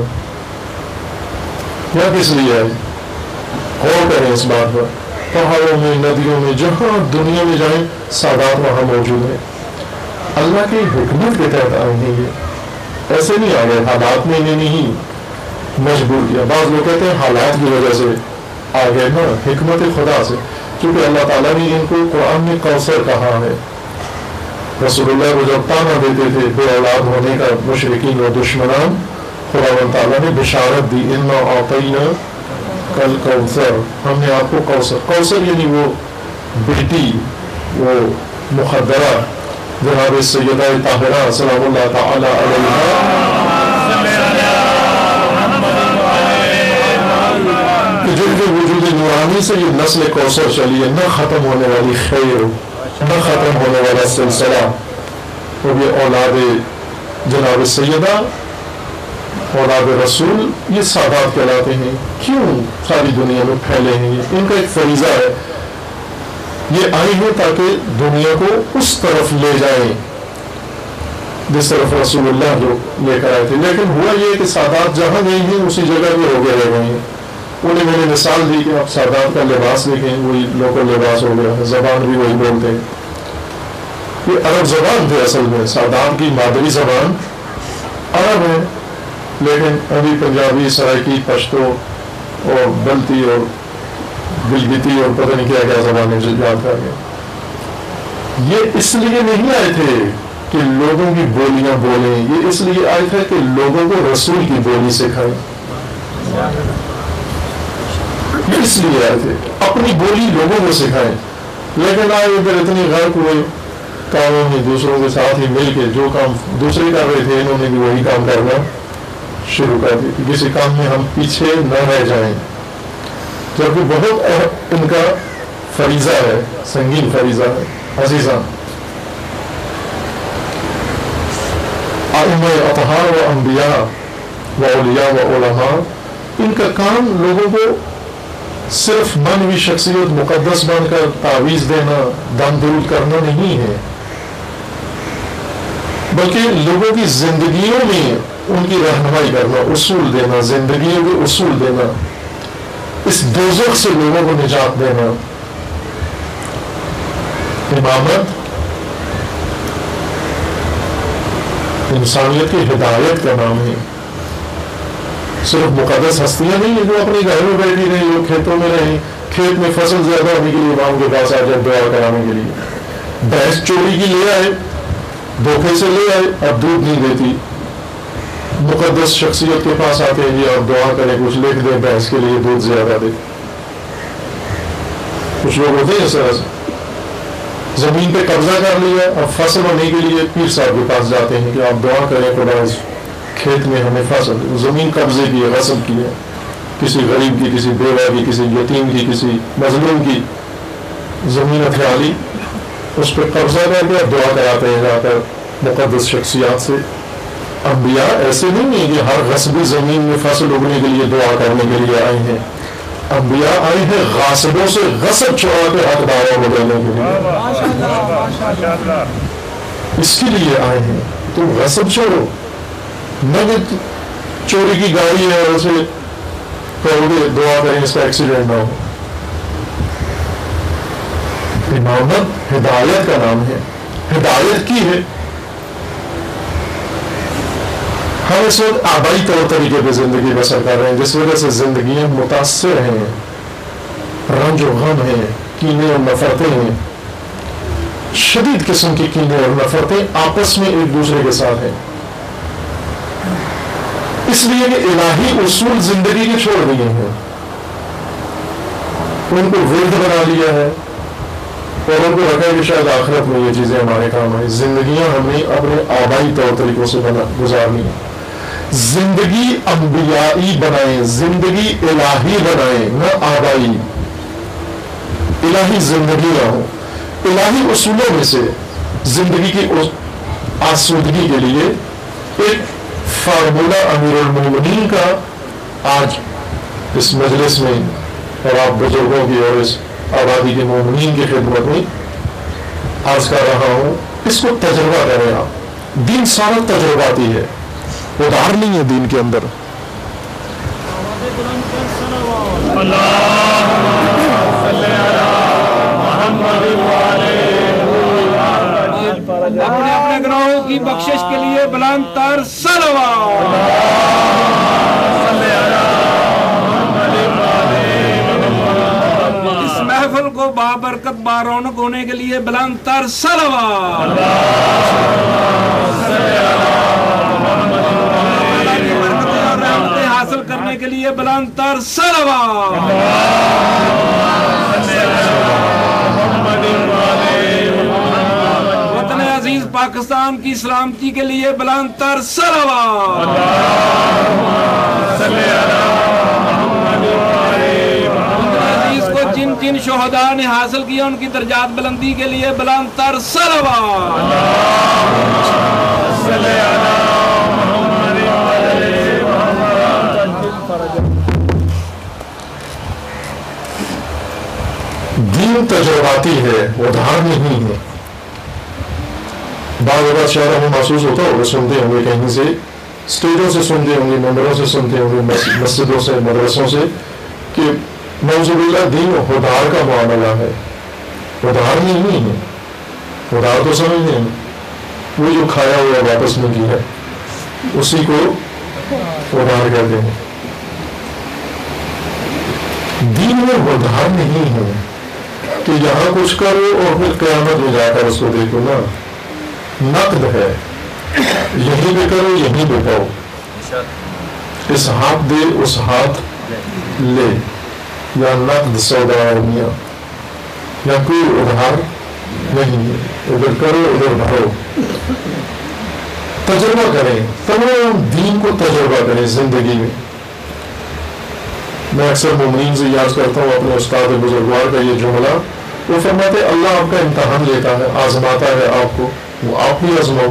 یا کس لیے آئے؟ غور کریں اس بات پر۔ پہاڑوں میں، ندیوں میں، جہاں دنیا میں جائیں سادات وہاں موجود ہیں، اللہ کی حکمت کے تحت آئے ہیں، یہ ایسے نہیں آ گئے، حالات نے انہیں نہیں مجبور کیا۔ بعض لوگ کہتے ہیں حالات کی وجہ سے آ گئے، نا، حکمت خدا سے، کیونکہ اللہ تعالیٰ نے ان کو قرآن میں کوثر کہا ہے۔ رسول اللہ کو جب تانا دیتے تھے بے اولاد ہونے کا مشرکین و دشمنان، خدا تعالیٰ نے بشارت دی، انا اعطینا کل کوثر، ہم نے آپ کو کوثر یعنی وہ بیٹی، وہ مخدرہ جناب سیدہ طاہرہ سلام اللہ تعالی علیہا، کہ جن کے وجود نورانی سے یہ نسل کوثر چلی ہے، نہ ختم ہونے والی خیر، نہ ختم ہونے والا سلسلہ، وہ بھی اولاد جناب سیدہ، اولاد رسول، یہ سادات کہلاتے ہیں۔ کیوں ساری دنیا میں پھیلے ہیں؟ ان کا ایک فریضہ ہے، یہ آئے ہیں تاکہ دنیا کو اس طرف لے جائیں جس طرف رسول اللہ جو لے کر آئے تھے. لیکن ہوا یہ کہ سادات جہاں گئی ہیں اسی جگہ پہ ہو گئے رہ گئی ہیں. انہیں میں نے مثال دی کہ آپ سادات کا لباس دیکھیں, وہی لوکل لباس ہو گیا, زبان بھی وہی بولتے ہیں. یہ عرب زبان تھے اصل میں, سادات کی مادری زبان عرب ہے, لیکن ابھی پنجابی, سرائکی, پشتو اور بلتی اور گلگتی اور پتہ نہیں کیا کیا زبانیں یاد کر گئے. یہ اس لیے نہیں آئے تھے کہ لوگوں کی بولیاں بولیں, یہ اس لیے آئے تھے کہ لوگوں کو رسول کی بولی سکھائیں. یہ اس لیے آئے تھے اپنی بولی لوگوں کو سکھائیں. لیکن آئے ادھر اتنی غرق ہوئے کاموں میں, دوسروں کے ساتھ ہی مل کے جو کام دوسرے کر رہے تھے انہوں نے بھی وہی کام کرنا شروع کر دی کہ کسی کام میں ہم پیچھے نہ رہ جائیں, جبکہ بہت ان کا فریضہ ہے, سنگین فریضہ ہے. عزیزاں, ائمہ اطہار و انبیاء و اولیاء و علماء, ان کا کام لوگوں کو صرف منوی شخصیت مقدس بن کر تعویذ دینا, دم درود کرنا نہیں ہے, بلکہ لوگوں کی زندگیوں میں ان کی رہنمائی کرنا, اصول دینا, زندگیوں کے اصول دینا, اس دوزخ سے لوگوں کو نجات دینا. امامت انسانیت کی ہدایت کا نام ہے. صرف مقدس ہستیاں نہیں ہیں جو اپنے گھر میں بیٹھی رہیں, جو کھیتوں میں رہیں, کھیت میں فصل زیادہ ہونے کے لیے امام کے پاس آ جائے دعا کرانے کے لیے. بھینس چوری کی لے آئے, دھوکے سے لے آئے, اب دودھ نہیں دیتی, مقدس شخصیت کے پاس آتے ہیں جی اور دعا کریں, کچھ لکھ دیں بھینس کے لیے دودھ زیادہ دے. کچھ لوگ ہوتے ہیں اس طرح سے, زمین پہ قبضہ کر لیا, اب فصل ہونے کے لیے پیر صاحب کے پاس جاتے ہیں کہ آپ دعا کریں خدا اس کھیت میں ہمیں فصل. زمین قبضے کی ہے, غصب کی ہے, کسی غریب کی, کسی بیوہ کی, کسی یتیم کی, کسی مظلوم کی زمین ہتھیار لی, اس پہ قبضہ کر کے دعا کراتے ہیں جا کر مقدس شخصیات سے. انبیاء ایسے نہیں ہیں کہ ہر غصبی زمین میں فصل اگنے کے لیے دعا کرنے کے لیے آئے ہیں. انبیاء آئے ہیں غاصبوں سے غصب چھوڑا کے حق دعویٰ بدلنے کے لیے, اس کے لیے آئے ہیں. تم غصب چھوڑو, نہ کہ چوری کی گاڑی ہے اور اسے کہو گے دعا کریں اس کا ایکسیڈنٹ نہ ہو. امامت ہدایت کا نام ہے, ہدایت کی ہے. ہم اس وقت آبائی طور طریقے پہ زندگی بسر کر رہے ہیں, جس وجہ سے زندگیاں متاثر ہیں, رنج و غم ہیں, کینے اور نفرتیں ہیں, شدید قسم کی کینے اور نفرتیں آپس میں ایک دوسرے کے ساتھ ہیں. اس لیے کہ الہی اصول زندگی کے چھوڑ دیے ہیں, ان کو ورد بنا لیا ہے اور ان کو رکھا ہے کہ شاید آخرت میں یہ چیزیں ہمارے کام آئیں. زندگیاں ہمیں اپنے آبائی طور طریقوں سے گزارنی ہیں. زندگی انبیائی بنائیں, زندگی الہی بنائیں, نہ آبائی. الہی زندگی نہ ہو. الہی اصولوں میں سے زندگی کی آسودگی کے لیے ایک فارمولہ امیر المومنین کا آج اس مجلس میں اور آپ بزرگوں کی اور اس آبادی کے مومنین کی خدمت میں عرض کر رہا ہوں. اس کو تجربہ کریں آپ. دین سارا تجرباتی ہے, ادھار نہیں ہے دین کے اندر. اپنے اپنے گناہوں کی بخشش کے لیے بلند تر صلوات. اس محفل کو بابرکت بارونق ہونے کے لیے بلند تر صلوات. رحمتیں حاصل کرنے کے لیے بلند تر صلوات. وطن عزیز پاکستان کی سلامتی کے لیے بلند تر صلوات. عزیز کو جن جن شہداء نے حاصل کیا ان کی درجات بلندی کے لیے بلند تر صلوات. دین تجرباتی ہے, ادھار نہیں ہے. بعض اوقات شاید ہمیں محسوس ہوتا ہوگا، سنتے ہوں گے کہیں سے، اسٹیجوں سے سنتے ہوں گے، ممبروں سے سنتے ہوں گے، مسجدوں سے، مدرسوں سے، کہ نعوذ باللہ دین ادھار کا معاملہ ہے. ادھار نہیں ہے، ادھار تو سمجھتے ہیں وہ جو کھایا ہوا واپس نہیں کیا ہے اسی کو ادھار کہتے ہیں. دین میں ادھار نہیں ہے کہ یہاں کچھ کرو اور پھر قیامت میں جا کر اس کو دیکھو نا. نقد ہے، یہیں پہ کرو یہیں پہ پاؤ، اس ہاتھ دے اس ہاتھ لے، یا نقد سودا میاں، یا کوئی ادھار نہیں ہے، ادھر کرو ادھر بھرو. تجربہ کریں، تمام دین کو تجربہ کریں زندگی میں. میں اکثر مومنین سے یاد کرتا ہوں اپنے استاد بزرگوار کا یہ جملہ، وہ فرماتے اللہ آپ کا امتحان لیتا ہے، آزماتا ہے آپ کو، وہ آپ بھی آزماؤ.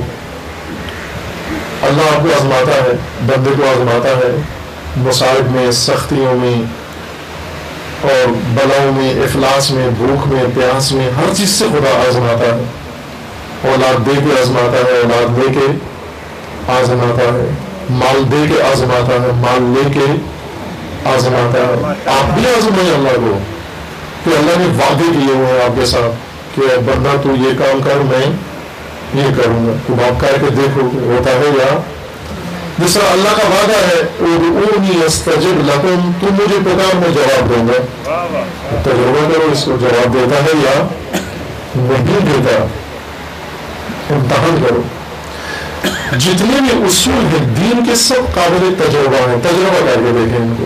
اللہ آپ کو آزماتا ہے، بندے کو آزماتا ہے، مصائب میں، سختیوں میں اور بلاؤں میں، افلاس میں، بھوک میں، پیاس میں، ہر چیز سے خدا آزماتا ہے. اولاد دے کے آزماتا ہے، اولاد لے کے آزماتا ہے، مال دے کے آزماتا ہے، مال لے کے آزماتا ہے. آپ بھی آزمائیں اللہ کو، کہ اللہ نے وعدے کیے ہوئے ہیں آپ کے ساتھ کہ بندہ تو یہ کام کر، میں یہ کروں گا. تو آپ کر کے دیکھو ہوتا ہے. یا جس طرح اللہ کا وعدہ ہے ادعونی استجب لکم، تم مجھے پکار میں جواب دوں گا. تجربہ کرو اس کو، جواب دیتا ہے یا نہیں دیتا، امتحان کرو. جتنے بھی اصول ہیں دین کے سب قابل تجربہ ہیں، تجربہ کر کے دیکھیں ان کو.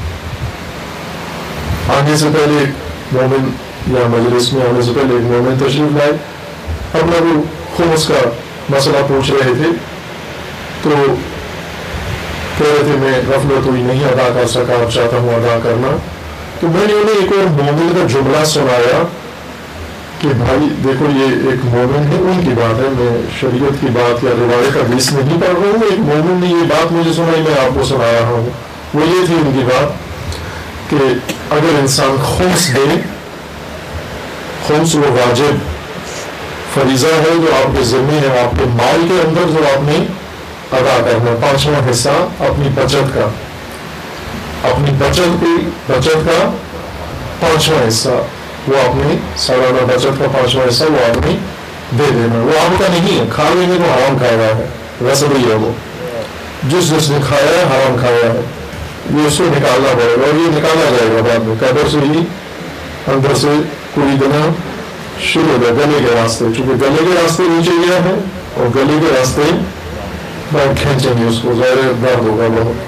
آنے سے پہلے ایک مومن، یا مجلس میں آنے سے پہلے ایک مومن تشریف لائے، اپنا وہ خمس کا مسئلہ پوچھ رہے تھے. تو کہہ رہے تھے میں غفلت ہوئی نہیں ادا کر سکا، اب چاہتا ہوں ادا کرنا. تو میں نے انہیں ایک اور مومن کا جملہ سنایا کہ بھائی دیکھو یہ ایک مومن ہے، ان کی بات ہے، میں شریعت کی بات یا روایت حدیث نہیں پڑھ رہا ہوں. ایک مومن نے یہ بات مجھے سنائی، میں آپ کو سنا رہا ہوں. وہ یہ تھی ان کی بات کہ اگر انسان خمس دے، خمس وہ واجب فریضہ ہے جو آپ کے ذمہ ہے، آپ کے مال کے اندر جو آپ نے ادا کرنا. 5واں حصہ اپنی بچت کا، اپنی بچت کا 5واں حصہ وہ اپنی سالانہ بچت کا 5واں حصہ وہ آپ نے دے دینا. وہ آپ کا نہیں ہے، کھا لینے کو حرام کھایا ہے، رسم ہی ہے وہ. جس نے کھایا ہے حرام کھایا ہے، یہ اس کو نکالنا پڑے گا، اور یہ نکالا جائے گا بعد میں. قبر سے ہی اندر سے کوئی دینا شروع ہوگا گلے کے راستے، چونکہ گلے کے راستے نیچے گیا ہے اور گلے کے راستے بہت کھینچیں گے اس کو، ظاہر درد ہوگا بہت.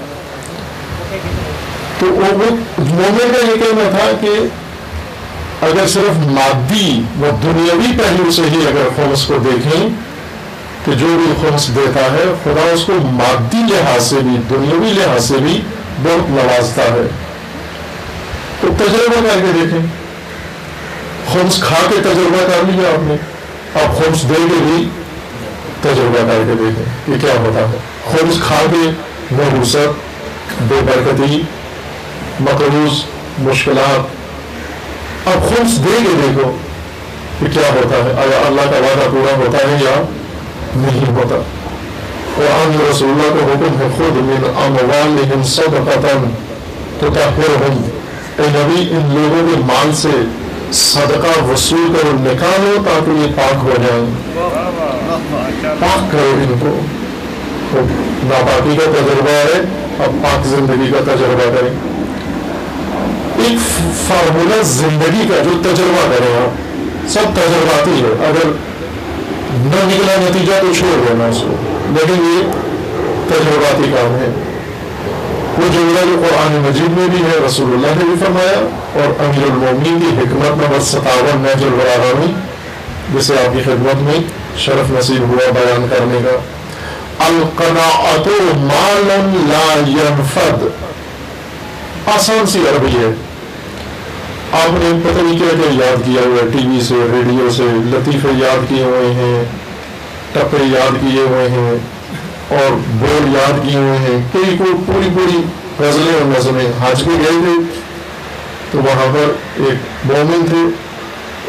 تو وہ مومن کا یہ کہنا تھا کہ اگر صرف مادی و دنیاوی پہلو سے ہی اگر خمس کو دیکھیں کہ جو بھی خمس دیتا ہے خدا اس کو مادی لحاظ سے بھی دنیاوی لحاظ سے بھی بہت نوازتا ہے. تو تجربہ کر کے دیکھیں. خمس کھا کے تجربہ کر لیا آپ نے، اب خمس دے کے بھی تجربہ کر کے دیکھیں کہ کیا ہوتا ہے. خمس کھا کے نحوست، بے برکتی، مقروض، مشکلات، اب خمس دے کے دیکھو کہ کیا ہوتا ہے. اگر اللہ کا وعدہ پورا ہوتا ہے یا نہیں ہوتا. قرآن رسول اللہ کا حکم ہے خود من اموالہم صدقۃ تطہرہم، اے نبی ان لوگوں کے مال سے صدقہ وصول کرو، نکالو تاکہ یہ پاک ہو جائیں. پاک کرو ان کو. ناپاکی کا تجربہ ہے، اب پاک زندگی کا تجربہ کریں. ایک فارمولہ زندگی کا جو تجربہ کریں آپ، سب تجرباتی ہے. اگر نہ نکلا نتیجہ تو چھوڑ دینا اس کو، لیکن یہ تجرباتی کام ہے. وہ جملہ جو قرآن مجید میں بھی ہے، رسول اللہ نے بھی فرمایا، اور امیر المومنین کی حکمت نمبر 57 نہج البلاغہ میں، جسے آپ کی خدمت میں شرف نصیب ہوا بیان کرنے کا. القناعۃ مال لا ينفد، آسان سی عربی ہے. آپ نے پتہ نہیں کیا کیا یاد کیا ہوا ہے، ٹی وی سے، ریڈیو سے لطیفے یاد کیے ہوئے ہیں، ٹپے یاد کیے ہوئے ہیں، اور بول یاد کیے ہوئے ہیں. کئی کو پوری غزلیں اور نظمیں. حج پہ گئے تھے تو وہاں پر ایک مومن تھے،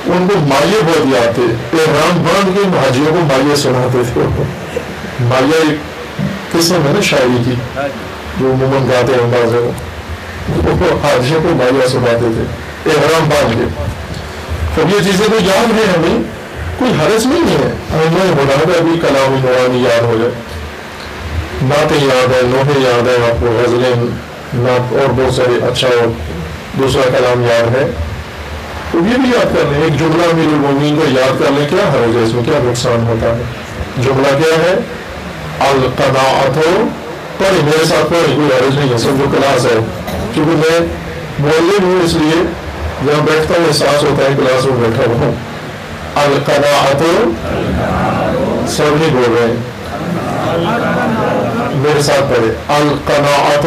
ان کو مائے بہت یاد تھے. احرام باندھ کے حاجیوں کو مائے سناتے تھے. مائے ایک قسم ہے نا شاعری کی جو عموماً گاتے ہیں بعض وہ حاجیوں کو مائے سناتے تھے احرام باندھ کے. اب یہ چیزیں تو یاد ہیں ہمیں, کوئی حرج نہیں ہے. ہمیں ہونا ہے ابھی کلام نورانی یاد ہو جائے, نعتیں یاد ہے, نوحے یاد ہے, آپ کو غزلیں نعت اور بہت سارے اچھا اور دوسرا کلام یاد ہے تو یہ بھی یاد کر لیں. ایک جملہ امیر المومنین کو یاد کر لیں, کیا حرج ہے اس میں, کیا نقصان ہوتا ہے. جملہ کیا ہے؟ القناعت. پڑھیں میرے ساتھ پڑھیں, کوئی حرج نہیں ہے, سب جو کلاس ہے. کیونکہ میں معلم ہوں اس لیے جہاں بیٹھتا ہوں احساس ہوتا ہے کلاس میں بیٹھا ہوں. القناعت, سب نہیں بول رہے ہیں, میرے ساتھ پڑھے. القناعت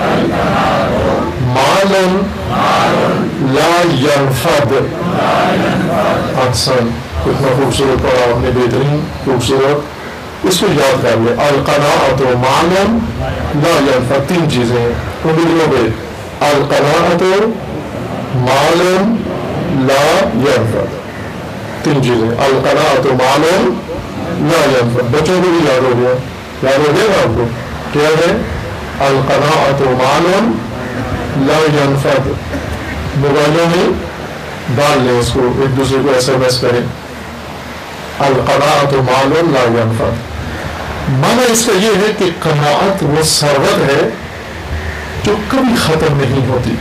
مال لا ينفد. احسن, کتنا خوبصورت پڑھا آپ نے, بہترین خوبصورت. اس کو یاد کر لیں. القناعت مال لا ينفد, تین چیزیں ہیں انگلیوں پہ. القناعت مال لا ينفد, تین چیزیں. القناعت مال لا ينفد. بچوں کو بھی یاد ہو گیا, یاد ہو گیا نا آپ کو, کیا ہے؟ القناعت مال لا ينفد. موبائلوں میں ڈال لیں اس کو, ایک دوسرے کو SMS کریں. القناعت مال لا ينفد. معنی اس کا یہ ہے کہ قناعت وہ ثروت ہے جو کبھی ختم نہیں ہوتی.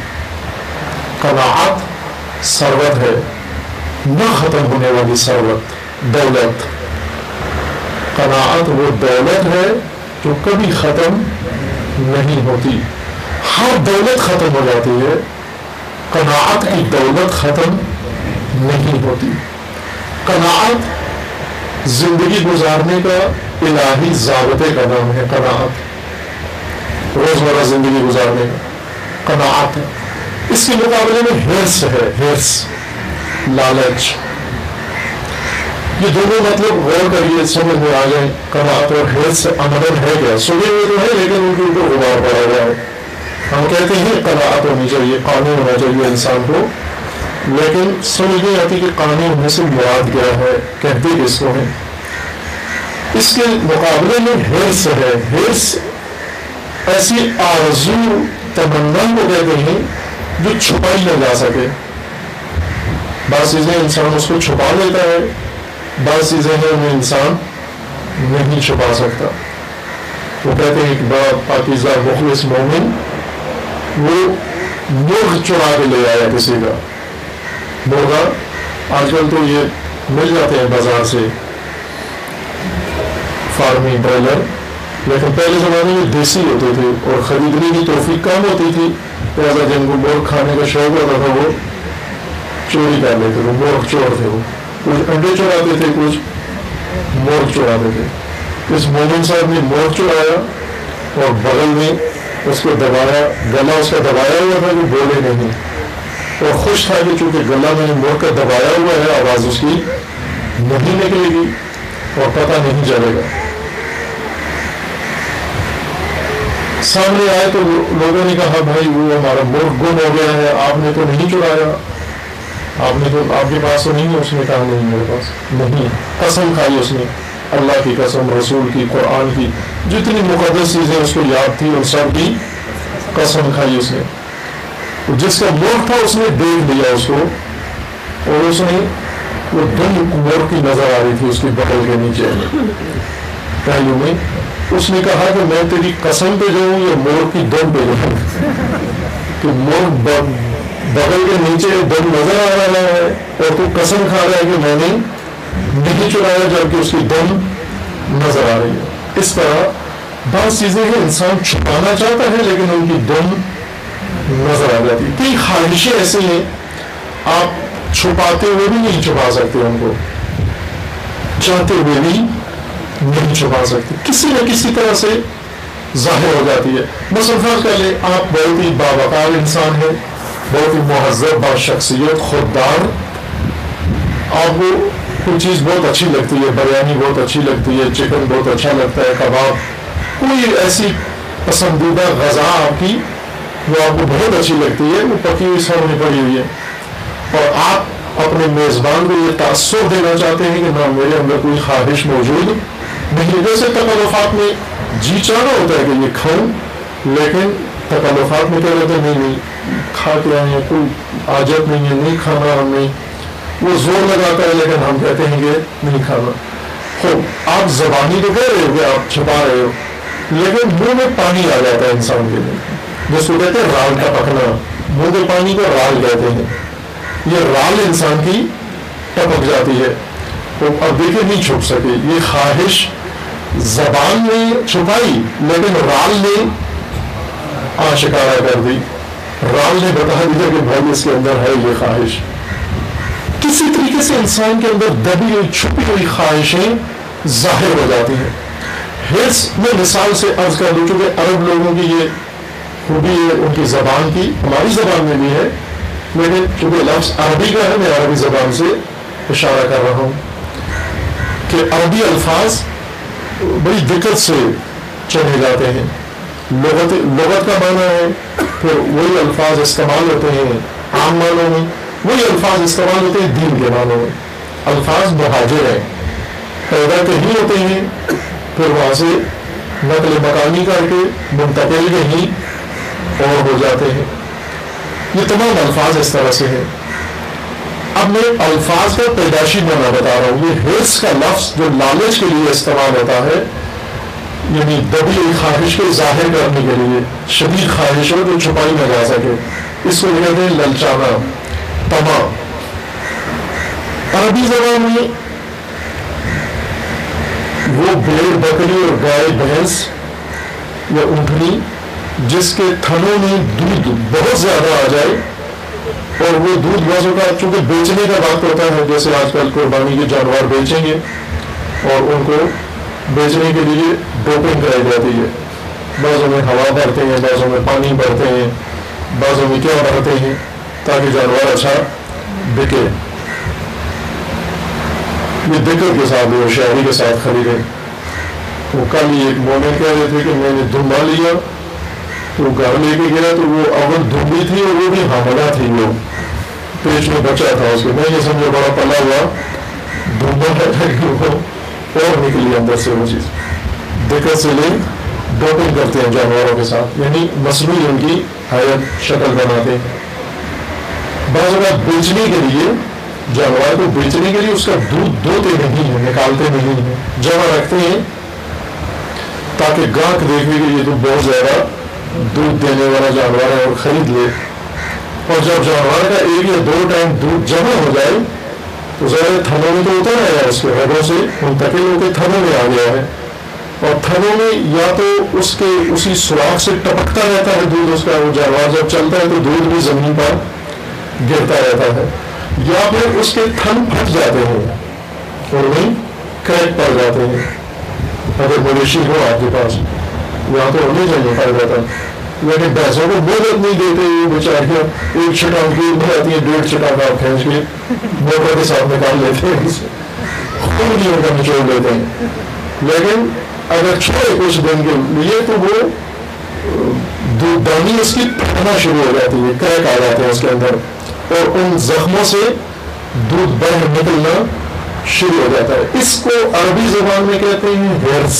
قناعت ثروت ہے, نہ ختم ہونے والی ثروت. دولت, قناعت وہ دولت ہے جو کبھی ختم نہیں ہوتی. ہر دولت ختم ہو جاتی ہے, قناعت کی دولت ختم نہیں ہوتی. قناعت زندگی گزارنے کا الہی ضابطے کا نام ہے. قناعت روزمرہ زندگی گزارنے کا قناعت ہے. اس کے مقابلے میں ہرس ہے, ہرس, لالچ. یہ دونوں مطلب غور کریے, سمجھ میں آ جائیں. قناعت اور ہرس سے عملاً ہے کیا؟ سنے ہوئے تو ہے لیکن ان کے اوپر غبار پڑا ہوا ہے. ہم کہتے ہیں قناعت ہونی چاہیے, قانون ہونا چاہیے انسان کو, لیکن سمجھ نہیں آتی کہ قانون ہونے سے مراد کیا ہے, کہتے کس کو ہیں. اس کے مقابلے میں ہرس ہے. ہرس ایسی آرزو تمنا کو کہتے ہیں جو چھپائی نہ جا سکے. بعض چیزیں انسان اس کو چھپا لیتا ہے, بعض چیزیں ہیں انہیں انسان نہیں چھپا سکتا. وہ کہتے ہیں ایک بڑا پاکیزہ مخلص مومن وہ مرغ چرا کے لے آیا کسی کا. مرغا آج کل تو یہ مل جاتے ہیں بازار سے, فارمی برائلر, لیکن پہلے زمانے میں دیسی ہوتے تھے اور خریدنے کی توفیق کم ہوتی تھی. لہٰذا جن کو مرغ کھانے کا شوق ہوتا تھا وہ چوری کر لیتے تھے, مرغ چور تھے. وہ کچھ انڈے چراتے تھے, کچھ مرغ چراتے تھے. اس مومن صاحب نے مرغ چرایا اور بغل میں اس کو دبایا, گلا اس کا دبایا ہوا تھا کہ بولے نہیں, اور خوش تھا کہ چونکہ گلا میں مرغ کا دبایا ہوا ہے آواز اس کی نہیں نکلے گی اور پتہ نہیں چلے گا. سامنے آئے تو لوگوں نے کہا بھائی وہ ہمارا مرغ گم ہو گیا ہے, آپ نے تو نہیں چرایا, آپ کے پاس تو نہیں ہے. اس نے کہا نہیں میرے پاس نہیں. قسم کھائی اس نے, اللہ کی قسم, رسول کی, قرآن کی, جتنی مقدس چیزیں اس کو یاد تھی ان سب کی قسم کھائی اس نے. جس کا مرغ تھا اس نے دیکھ لیا اس کو, اور اس نے وہ دم مرغ کی نظر آ رہی تھی اس کی بغل کے نیچے پہلو میں. اس نے کہا کہ میں تیری قسم پہ جاؤں یا مرغ کی دم پہ جاؤں, کہ مرغ بغل کے نیچے دم نظر آ رہا ہے اور تو قسم کھا رہا ہے کہ میں نے نہیں چرایا جبکہ اس کی دم نظر آ رہی ہے. اس طرح بعض چیزیں ہیں انسان چھپانا چاہتا ہے لیکن ان کی دم نظر آ جاتی. کئی خواہشیں ایسی ہیں آپ چھپاتے ہوئے بھی نہیں چھپا سکتے, ان کو چاہتے ہوئے بھی نہیں چھپا سکتے, کسی نہ کسی طرح سے ظاہر ہو جاتی ہے. مثلا فرض کر لیں آپ بہت ہی باوقار انسان ہیں, بہت ہی مہذب, با شخصیت, خوددار, آپ کو کوئی چیز بہت اچھی لگتی ہے, بریانی بہت اچھی لگتی ہے, چکن بہت اچھا لگتا ہے, کباب, کوئی ایسی پسندیدہ غذا آپ کی وہ آپ کو بہت اچھی لگتی ہے, وہ پکی ہوئی سامنے پڑی ہوئی ہے, اور آپ اپنے میزبان کو یہ تاثر دینا چاہتے ہیں کہ نہ میرے اندر کوئی خواہش موجود نہیں. جیسے تکلفات میں جی چاہنا ہوتا ہے کہ یہ کھاؤں، لیکن تکلفات میں کہہ رہتے ہیں نہیں کھا کے آئے ہیں، کوئی عادت نہیں ہے، نہیں کھانا ہم نے. وہ زور لگاتا ہے لیکن ہم کہتے ہیں کہ نہیں کھانا. خوب آپ زبانی تو کہہ رہے ہو کہ آپ چھپا رہے ہو، لیکن منہ میں پانی آ جاتا ہے انسان کے لیے، جس کو کہتے ہیں رال کا پکنا. منہ کے پانی کو رال کہتے ہیں. یہ رال انسان کی ٹپک جاتی ہے. تو اب دیکھیں نہیں چھپ سکے. یہ خواہش زبان نے چھپائی لیکن رال نے آشکارا کر دی. رال نے بتا دیا کہ بھائی اس کے اندر ہے یہ خواہش. کسی طریقے سے انسان کے اندر دبی ہوئی چھپی ہوئی خواہشیں ظاہر ہو جاتی ہیں. حرص میں مثال سے عرض کر دوں، چونکہ عرب لوگوں کی یہ خوبی ہے ان کی زبان کی، ہماری زبان میں بھی ہے، لیکن چونکہ لفظ عربی کا ہے میں عربی زبان سے اشارہ کر رہا ہوں کہ عربی الفاظ بڑی دقت سے چنے جاتے ہیں. لغت کا معنی ہے، پھر وہی الفاظ استعمال ہوتے ہیں عام معنوں میں، وہی الفاظ استعمال ہوتے ہیں دین کے معنوں میں. الفاظ مہاجر ہیں، پیدا کہیں ہوتے ہیں، پھر وہاں سے نقل مکانی کر کے منتقل کہیں اور ہو جاتے ہیں. یہ تمام الفاظ اس طرح سے ہیں. اب میں الفاظ کا پیدائشی معنی بتا رہا ہوں. یہ حرص کا لفظ جو لالچ کے لیے استعمال ہوتا ہے، یعنی دبی ہوئی خواہش کو ظاہر کرنے کے لیے، شدید خواہش ہو جو چھپائی نہ جا سکے، اس کو کہتے ہیں للچانا، طمع. عربی زبان میں وہ بھیڑ بکری اور گائے بھینس یا اونٹنی جس کے تھنوں میں دودھ بہت زیادہ آ جائے، اور وہ دودھ بعض اوقات چونکہ بیچنے کا وقت ہوتا ہے، جیسے آج کل قربانی کے جانور بیچیں گے اور ان کو بیچنے کے لیے ڈوپنگ کرائی جاتی ہے. بعضوں میں ہوا بھرتے ہیں، بعضوں میں پانی بھرتے ہیں، بعضوں میں کیا بھرتے ہیں تاکہ جانور اچھا بکے. یہ دقت کے ساتھ وہ شہری کے ساتھ خریدے. وہ کل یہ ایک مومن کہہ رہے تھے کہ میں نے دھنبا لیا تو گھر لے کے گیا تو وہ اول دھنبی تھی اور وہ بھی حاملہ تھی، وہ پیٹ میں بچہ تھا اس کے. میں یہ سمجھا بڑا پلا ہوا دھنبا ہے اور نکلی اندر سے وہ چیز. دقت سے لے ڈوپنگ کرتے ہیں جانوروں کے ساتھ، یعنی مصنوعی ان کی حیات شکل بناتے ہیں. بعض اوقات بیچنے کے لیے، جانور کو بیچنے کے لیے اس کا دودھ دوتے نہیں ہیں، نکالتے نہیں ہیں، جمع رکھتے ہیں تاکہ گاہک دیکھے کہ یہ تو بہت زیادہ دودھ دینے والا جانور ہے اور خرید لے. اور جب جانور کا 1 یا 2 ٹائم دودھ جمع ہو جائے تو ظاہر تھنوں میں تو اتر آیا، اس کے رگوں سے منتقل ہو کے تھنوں میں آ گیا ہے، اور تھنوں میں یا تو اس کے اسی سوراخ سے ٹپکتا رہتا ہے دودھ. اس کا وہ جانور جب چلتا ہے تو دودھ بھی زمین پر گرتا رہتا ہے، یا پھر اس کے تھن پھٹ جاتے ہیں اور وہیں کریک پڑ جاتے ہیں. اگر مویشی ہو آپ کے پاس یہاں تو ہونے چاہیے فائدہ تھا، لیکن پیسوں کو مہلت نہیں دیتے. بیچاریاں ایک چھٹان کی آتی ہے، 1.5 چھٹان آپ کھینچ کے موٹر کے ساتھ نکال لیتے ہیں، خود نہیں ان کا نچوڑ لیتے ہیں. لیکن اگر چھوڑے کچھ دن کے لیے تو وہ دودھانی اس کی پھٹنا شروع ہو جاتی ہے، کریک آ جاتے ہیں اس کے اندر، اور ان زخموں سے دودھ باہر نکلنا شروع ہو جاتا ہے. اس کو عربی زبان میں کہتے ہیں حرص.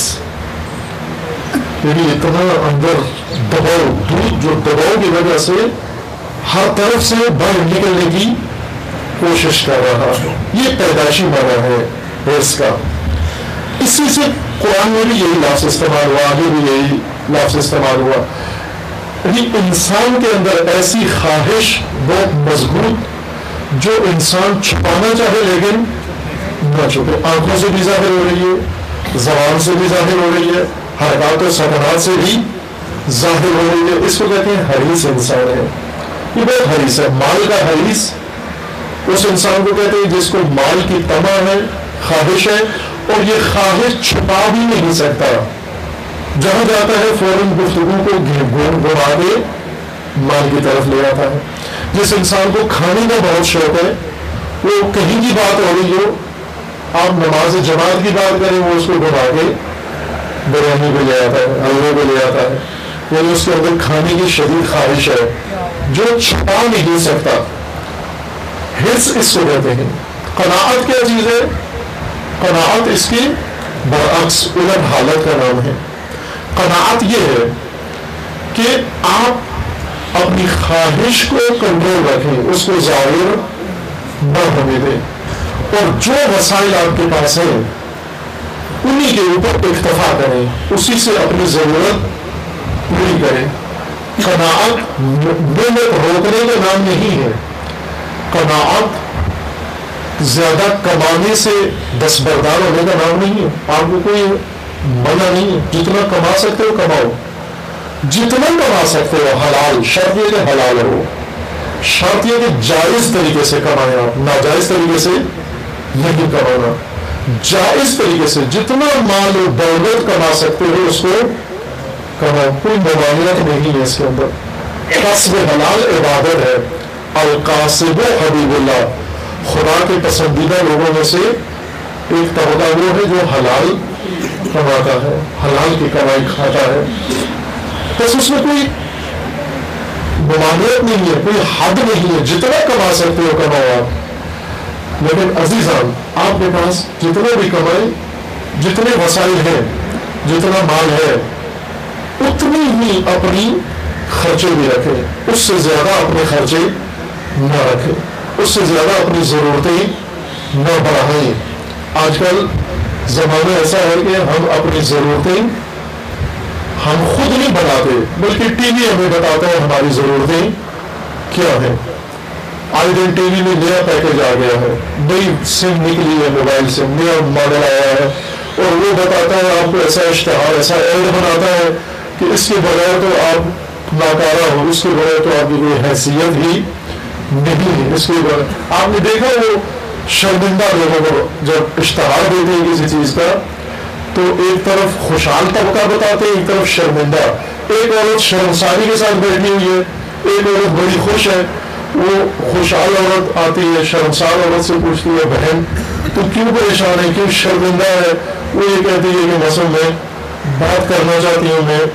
یعنی اتنا اندر دباؤ، دودھ جو دباؤ کی وجہ سے ہر طرف سے باہر نکلنے کی کوشش کر رہا ہے. یہ پیدائشی معنی ہے حرص کا. اسی سے قرآن میں بھی یہی لفظ استعمال ہوا، آگے بھی یہی لفظ استعمال ہوا. انسان کے اندر ایسی خواہش بہت مضبوط جو انسان چھپانا چاہے لیکن نہ چھپے. آنکھوں سے بھی ظاہر ہو رہی ہے، زبان سے بھی ظاہر ہو رہی ہے، حرکات و سکنات سے بھی ظاہر ہو رہی ہے. اس کو کہتے ہیں حریص انسان ہے. یہ بہت حریص ہے. مال کا حریص اس انسان کو کہتے ہیں جس کو مال کی طمع ہے، خواہش ہے، اور یہ خواہش چھپا بھی نہیں سکتا. جہاں جاتا ہے فوراً گفتگو کو گھما کے مال کی طرف لے آتا ہے. جس انسان کو کھانے کا بہت شوق ہے، وہ کہیں کی بات ہو رہی ہو، آپ نماز جماعت کی بات کریں، وہ اس کو گھما کے بریانی پہ لے آتا ہے، حلوے پہ لے آتا ہے. یعنی اس کے اندر کھانے کی شدید خواہش ہے جو چھپا نہیں سکتا. حرص اس کو کہتے ہیں۔ قناعت کیا چیز ہے؟ قناعت اس کی برعکس الٹ حالت کا نام ہے۔ قناعت یہ ہے کہ آپ اپنی خواہش کو کنٹرول رکھیں، اس کو ظاہر نہ ہونے دیں، اور جو وسائل آپ کے پاس ہیں انہی کے اوپر اکتفا کریں، اسی سے اپنی ضرورت پوری کریں۔ قناعت محنت روکنے کا نام نہیں ہے، قناعت زیادہ کمانے سے دستبردار ہونے کا نام نہیں ہے۔ آپ کو کوئی منع نہیں ہے، جتنا کما سکتے ہو کماؤ، جتنا کما سکتے ہو حلال، شرط یہ کہ حلال ہو، شرط یہ کہ جائز طریقے سے کمائیں، آپ ناجائز طریقے سے نہیں کمانا، جائز طریقے سے جتنا مال و دولت کما سکتے ہو اس کو کماؤ، کوئی ممانعت نہیں ہے اس کے اندر۔ کسب حلال عبادت ہے۔ القاسب حبیب اللہ، خدا کے پسندیدہ لوگوں میں سے ایک طبقہ وہ ہے جو حلال کماتا ہے، حلال کی کمائی کھاتا ہے، بس اس میں کوئی ممانعت نہیں ہے، کوئی حد نہیں ہے، جتنا کما سکتے ہو کماؤ آپ۔ لیکن عزیزان، آپ کے پاس جتنے بھی کمائیں، جتنے وسائل ہیں، جتنا مال ہے، اتنی ہی اپنی خرچے بھی رکھیں، اس سے زیادہ اپنے خرچے نہ رکھیں، اس سے زیادہ اپنی ضرورتیں نہ بڑھائیں۔ آج کل زمانہ ایسا ہے کہ ہم اپنی ضرورتیں ہم خود نہیں بناتے، بلکہ ٹی وی ہمیں بتاتا ہے ہماری ضرورتیں کیا ہیں۔ آئے دن ٹی وی میں نیا پیکج آ گیا ہے، نئی سم نکلی ہے، موبائل سے نیا ماڈل آیا ہے، اور وہ بتاتا ہے آپ کو ایسا اشتہار، ایسا ایڈ بناتا ہے کہ اس کے بغیر تو آپ ناکارہ ہو، اس کے بغیر تو آپ کی کوئی حیثیت ہی نہیں ہے۔ اس کے بغیر آپ نے دیکھا وہ شرمندہ لوگوں کو جب اشتہار دیتے ہیں کسی چیز کا تو ایک طرف خوشحال طبقہ بتاتے ہیں، ایک طرف شرمندہ۔ ایک عورت شرمساری کے ساتھ بیٹھی ہوئی ہے، ایک عورت بڑی خوش ہے، وہ خوشحال عورت آتی ہے، شرمسار عورت سے پوچھتی ہے بہن تو کیوں پریشان ہے، کیوں شرمندہ ہے؟ وہ یہ کہتی ہے کہ مثلا میں بات کرنا چاہتی ہوں، میں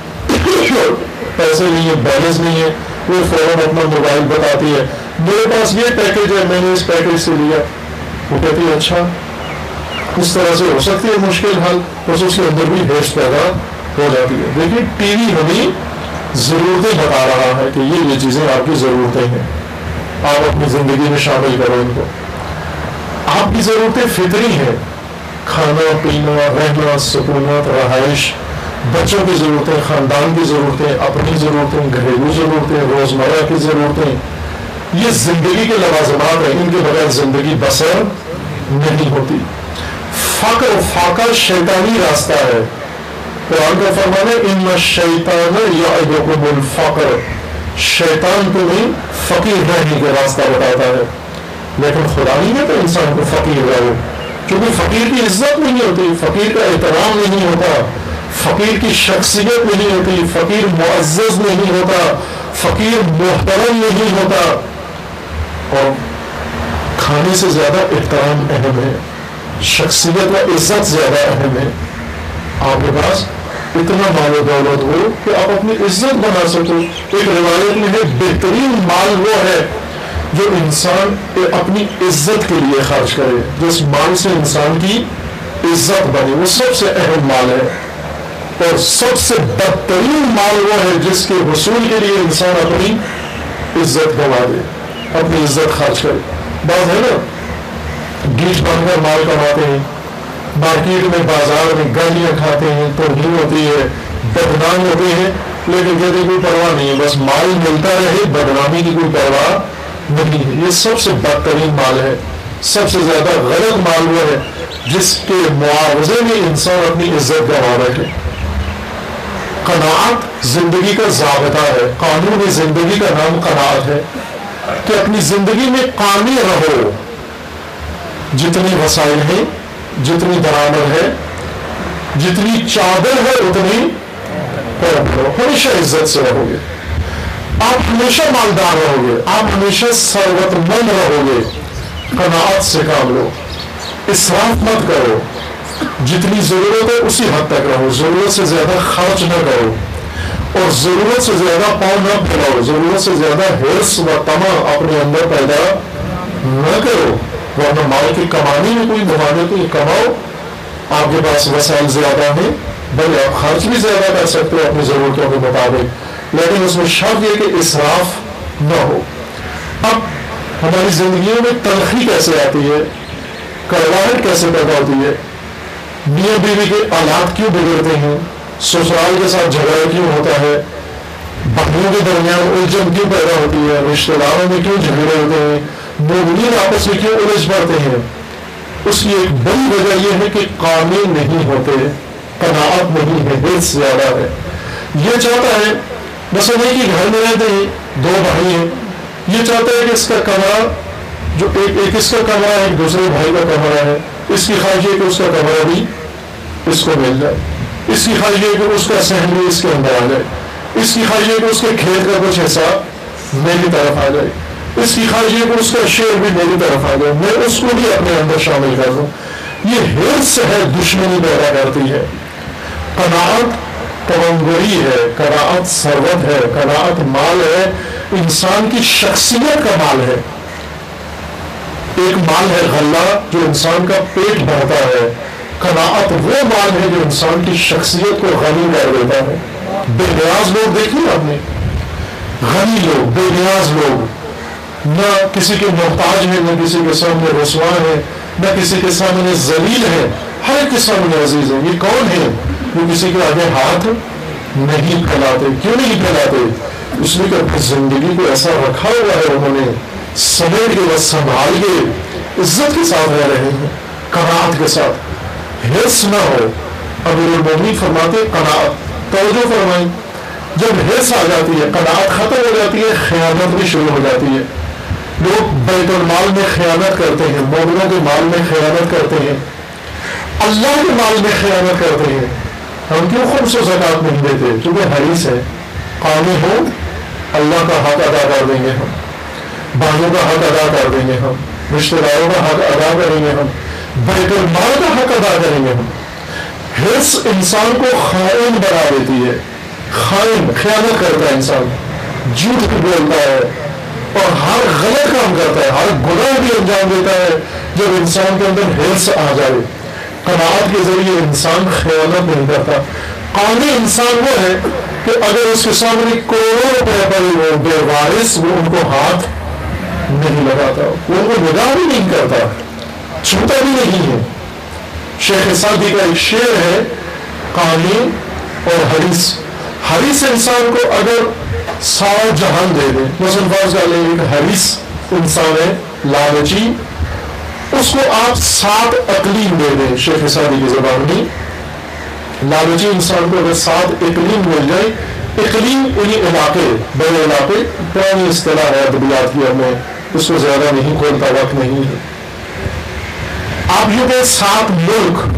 پیسے نہیں ہے، بیلنس نہیں ہے۔ وہ فوراً اپنا موبائل بتاتی ہے میرے پاس یہ پیکج ہے، میں نے اس پیکج سے لیا۔ وہ کہتی ہے اچھا، اس طرح سے ہو سکتی ہے مشکل حل، بس اس کے اندر بھی حیرت پیدا ہو جاتی ہے۔ دیکھیے ٹی وی ہمیں ضرورتیں بتا رہا ہے کہ یہ چیزیں آپ کی ضرورتیں ہیں، آپ اپنی زندگی میں شامل کرو ان کو۔ آپ کی ضرورتیں فطری ہیں، کھانا پینا، رہنا، سکونت، رہائش، بچوں کی ضرورتیں، خاندان کی ضرورتیں، اپنی ضرورتیں، گھریلو ضرورتیں، روزمرہ کی ضرورتیں، یہ زندگی کے لوازمات ہیں، ان کے بغیر زندگی بسر نہیں ہوتی۔ فقر فاقہ شیطانی راستہ ہے، قرآن کا فرمان ہے ان الشیطان یعدکم الفقر، شیطان تمہیں فقیر رہنے کا راستہ بتاتا ہے، لیکن خدا نہیں کہتا انسان کو فقیر رہو، کیونکہ فقیر کی عزت نہیں ہوتی، فقیر کا احترام نہیں ہوتا، فقیر کی شخصیت نہیں ہوتی، فقیر معزز نہیں ہوتا، فقیر محترم نہیں ہوتا۔ اور کھانے سے زیادہ احترام اہم ہے، شخصیت و عزت زیادہ اہم ہے۔ آپ کے پاس اتنا مال و دولت ہو کہ آپ اپنی عزت بنا سکو۔ ایک روایت میں ہے بہترین مال وہ ہے جو انسان اپنی عزت کے لیے خرچ کرے، جس مال سے انسان کی عزت بنے، وہ سب سے اہم مال ہے۔ اور سب سے بدترین مال وہ ہے جس کے حصول کے لیے انسان اپنی عزت گنوا دے، اپنی عزت خرچ کرے۔ بات ہے نا، گیٹ بن کر مال کماتے ہیں، مارکیٹ میں بازار میں گالیاں کھاتے ہیں، توہین ہوتی ہے، بدنام ہوتے ہیں، لیکن کہتے کوئی پرواہ نہیں ہے، بس مال ملتا رہے، بدنامی کی کوئی پرواہ نہیں ہے۔ یہ سب سے بدترین مال ہے، سب سے زیادہ غلط مال وہ ہے جس کے معاوضے میں انسان اپنی عزت گنوا بیٹھے۔ قناعت زندگی کا ضابطہ ہے، قانون زندگی کا نام قناعت ہے، کہ اپنی زندگی میں قانع رہو، جتنی وسائل ہیں، جتنی درآمد ہے، جتنی چادر ہے اتنی پہنو، ہمیشہ عزت سے رہو گے، آپ ہمیشہ مالدار رہو گے، آپ ہمیشہ ثروت مند رہو گے۔ قناعت سے کام لو، اسراف مت کرو، جتنی ضرورت ہے اسی حد تک رہو، ضرورت سے زیادہ خرچ نہ کرو، اور ضرورت سے زیادہ پاؤں نہ پھیلاؤ، ضرورت سے زیادہ حرص و طمع اپنے اندر پیدا نہ کرو، ورنہ مال کی کمانے میں کوئی ممانعت نہیں. کماؤ، آپ کے پاس وسائل زیادہ ہیں، بھائی آپ خرچ بھی زیادہ کر سکتے ہو اپنی ضرورتوں کے مطابق، لیکن اس میں شرط یہ کہ اسراف نہ ہو. اب ہماری زندگیوں میں تلخی کیسے آتی ہے، کڑواہٹ کیسے پیدا ہوتی ہے، میاں بیوی کے حالات کیوں بگڑتے ہیں، سسرال کے ساتھ جھگڑا کیوں ہوتا ہے، بھائیوں کے درمیان الجھن کیوں پیدا ہوتی ہے، رشتہ داروں میں کیوں جھگڑے ہوتے ہیں، مومنین آپس میں کیوں الجھ پڑتے ہیں. اس کی ایک بڑی وجہ یہ ہے کہ قانع نہیں ہوتے، قناعت نہیں ہے، حرص زیادہ ہے. یہ چاہتا ہے مثلا نہیں کہ گھر میں رہتے ہیں، دو بھائی ہیں، یہ چاہتا ہے کہ اس کا کمرہ جو ایک اس کا کمرہ ہے، ایک دوسرے بھائی کا کمرہ ہے، اس کی خواہش ہے کہ اس کا کمرہ بھی اس کو مل جائے، اس کی خواہش ہے کہ اس کا صحن بھی اس کے اندر آ جائے، اس کی خواہش ہے کہ اس کے کھیت کا کچھ حصہ میری طرف آ جائے، اس کی خواہش ہے کہ اس کا شیئر بھی میری طرف آ جائے، میں اس کو بھی اپنے اندر شامل کر دوں. یہ حرص ہے، دشمنی پیدا کرتی ہے. قناعت تمنگری ہے، قناعت ثروت ہے، قناعت مال ہے، انسان کی شخصیت کا مال ہے. ایک مال ہے غلہ جو انسان کا پیٹ بھرتا ہے، قناعت وہ مال ہے جو انسان کی شخصیت کو غنی کر دیتا ہے. بے نیاز لوگ دیکھیں آپ نے، غنی لوگ، بے نیاز لوگ، نہ کسی کے محتاج ہیں، نہ کسی کے سامنے رسوا ہے، نہ کسی کے سامنے ذلیل ہے، ہر ایک کے سامنے عزیز ہے. یہ کون ہے جو کسی کے آگے ہاتھ نہیں پھیلاتے؟ کیوں نہیں پھیلاتے؟ اس لیے کہ اپنی زندگی کو ایسا رکھا ہوا ہے انہوں نے، سمیٹ کے بس سنبھال کے عزت کے ساتھ رہ رہے ہیں، قناعت کے ساتھ. حرص نہ ہو. امیر المومنین فرماتے قناعت، توجہ فرمائیں، جب حرص آ جاتی ہے، قناعت ختم ہو جاتی ہے، خیانت بھی شروع ہو جاتی ہے. لوگ بیت المال میں خیانت کرتے ہیں، مومنوں کے مال میں خیانت کرتے ہیں، اللہ کے مال میں خیانت کرتے ہیں. ہم کیوں خمس و زکوٰۃ نہیں دیتے؟ کیونکہ حریص ہے. قانع ہو، اللہ کا حق ادا کر دیں گے ہم، بھائیوں کا حق ادا کر دیں گے ہم، رشتہ داروں کا حق ادا کریں گے ہم، بیت المال کا حق ادا کریں گے ہم. حرص انسان کو خائن بنا دیتی ہے. خائن، خیانت کرتا ہے انسان، جھوٹ بھی بولتا ہے اور ہر غلط کام کرتا ہے، ہر گناہ بھی انجام دیتا ہے جب انسان کے اندر حرص آ جائے. قناعت کے ذریعے انسان خیانت نہیں کرتا. قانع انسان وہ ہے کہ اگر اس کے سامنے کروڑوں روپے پڑے ہو، بے وارث، وہ ان کو ہاتھ نہیں لگاتا، وہ ان کو نگاہ بھی نہیں کرتا، چھوتا بھی نہیں ہے. شیخ سعدی کا ایک شعر ہے، قانع اور حریص. حریص انسان کو اگر سارا جہان دے دے، مثلا فرض کر لیں ایک حریص انسان ہے، لالچی، اس کو آپ 7 اقلیم دے دیں. شیخ سعدی کی زبان میں لالچی انسان کو اگر 7 اقلیم مل جائے، اقلیم یعنی علاقے، بڑے علاقے، پرانی اصطلاح ہے ادبیات کی، میں اس کو زیادہ نہیں کھولتا، وقت نہیں ہے. آپ یہ کہ 7 ملک،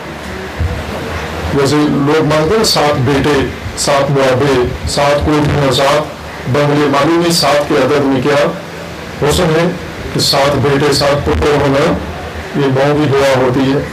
جیسے لوگ مانتے ہیں 7 بیٹے، 7 مربع، 7 کوٹھیاں، 7 بنگلے، معلوم نہیں 7 کے عدد میں کیا حسن ہے کہ 7 بیٹے، 7 پتر ہونا، یہ ماں بھی دعا ہوتی ہے.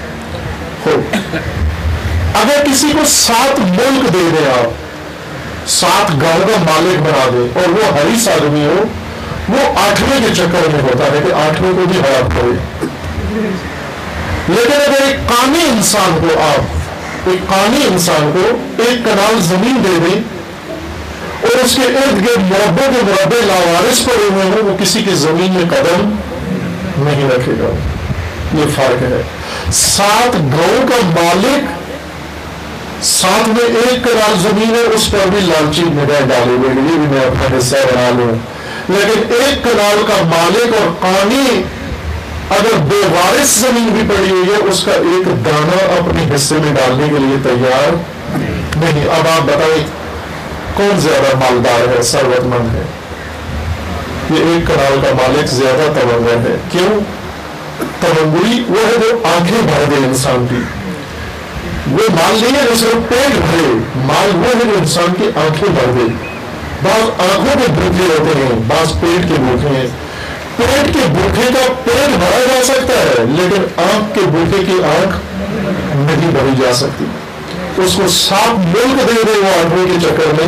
اگر کسی کو 7 ملک دے دیں، آپ 7 گاؤں کا مالک بنا دیں اور وہ حریص آدمی ہو، وہ 8ویں کے چکر میں ہوتا ہے کہ 8ویں کو بھی ہلاک کرے. لیکن اگر ایک قانع انسان کو، آپ ایک قانع انسان کو 1 کنال زمین دے دیں اور اس کے ارد گرد مربع کے مربع لاوارث پڑے ہوئے ہوں، وہ کسی کی زمین میں قدم نہیں رکھے گا. یہ فرق ہے. 7 گاؤں کا مالک، 7 میں 1 کنال زمین ہے، اس پر بھی لالچی نگاہ ڈالے ہوئے، یہ بھی میں اپنا حصہ بنا لوں. لیکن 1 کنال کا مالک اور قانع اگر بے وارث زمین بھی پڑی ہوئی ہے، اس کا 1 دانہ اپنے حصے میں ڈالنے کے لیے تیار نہیں. اب آپ بتائیں کون زیادہ مالدار ہے، ثروت مند ہے؟ یہ 1 کنال کا مالک زیادہ تمنگر ہے. کیوں؟ تمنگری وہ ہے جو آنکھیں بھر دے انسان کی. وہ مال نہیں ہے جو صرف پیٹ بھرے، مال وہ ہے جو انسان کی آنکھیں بھر دے. بعض آنکھوں کے بھوکے ہوتے ہیں، بعض پیٹ کے بھوکے ہیں. پیٹ کے بھوکے کا پیٹ بھرا جا سکتا ہے، لیکن آنکھ کے بھوکے کی آنکھ نہیں بھری جا سکتی. اس کو 7 ملک دے دے وہ 8ویں کے چکر میں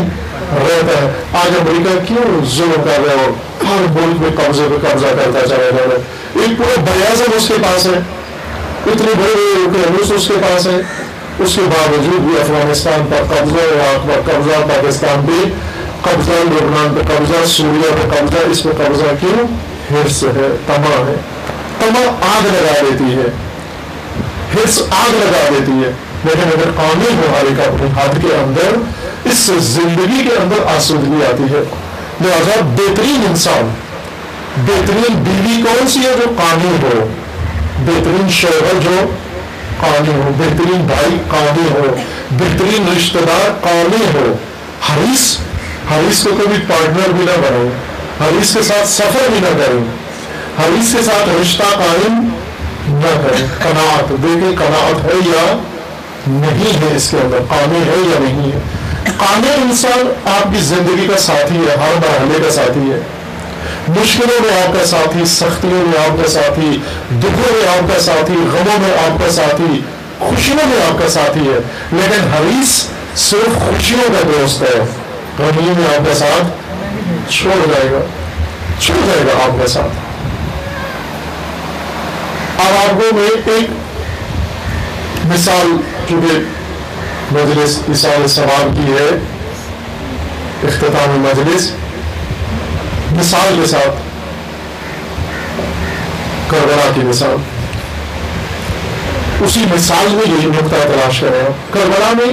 رہتا ہے. آج امریکہ کیوں ظلم کر رہا ہے اور ہر ملک میں قبضے پہ قبضہ کرتا چلا جا رہا ہے. ایک پورا بیاضم اس کے پاس ہے, اتنے بڑے بڑے اس کے پاس ہے, اس کے باوجود بھی افغانستان پر قبضہ, عراق پر قبضہ, پاکستان پہ قبضہ, لبنان پہ قبضہ, سوریہ پہ قبضہ. اس پہ قبضہ کیوں؟ حرص ہے, طمع ہے. طمع آگ لگا دیتی ہے, حرص آگ لگا دیتی ہے. لیکن اگر قانون ہو ہر ایک اپنے ہاتھ کے اندر, اس سے زندگی کے اندر آسودگی آتی ہے. لہذا بہترین انسان, بہترین بیوی کون سی ہے؟ جو قانون ہو. بہترین شوہر جو قانون ہو. بہترین بھائی قانون ہو. بہترین رشتہ دار قانون ہو. حریص کو کبھی پارٹنر بھی نہ بنائے, حریص کے ساتھ سفر بھی نہ کریں, حریص کے ساتھ رشتہ قائم نہ کریں. قناعت, دیکھیں قناعت ہے یا نہیں ہے, اس کے اندر قانون ہے یا نہیں ہے. قانون انسان آپ کی زندگی کا ساتھی ہے, ہر مرحلے کا ساتھی ہے. مشکلوں میں آپ کا ساتھی, سختیوں میں آپ کا ساتھی, دکھوں میں آپ کا ساتھی, غموں میں آپ کا ساتھی, خوشیوں میں آپ کا ساتھی ہے. لیکن حریص صرف خوشیوں کا دوست ہے, غموں میں آپ کا ساتھ چھوڑ جائے گا آپ کا ساتھ. اب آپ کو میں ایک مثال, چونکہ مجلس ایصال ثواب کی ہے, اختتام مجلس, مثال کے ساتھ کربلا کی مثال, اسی مثال میں یہی نقطہ تلاش کریں. کربلا میں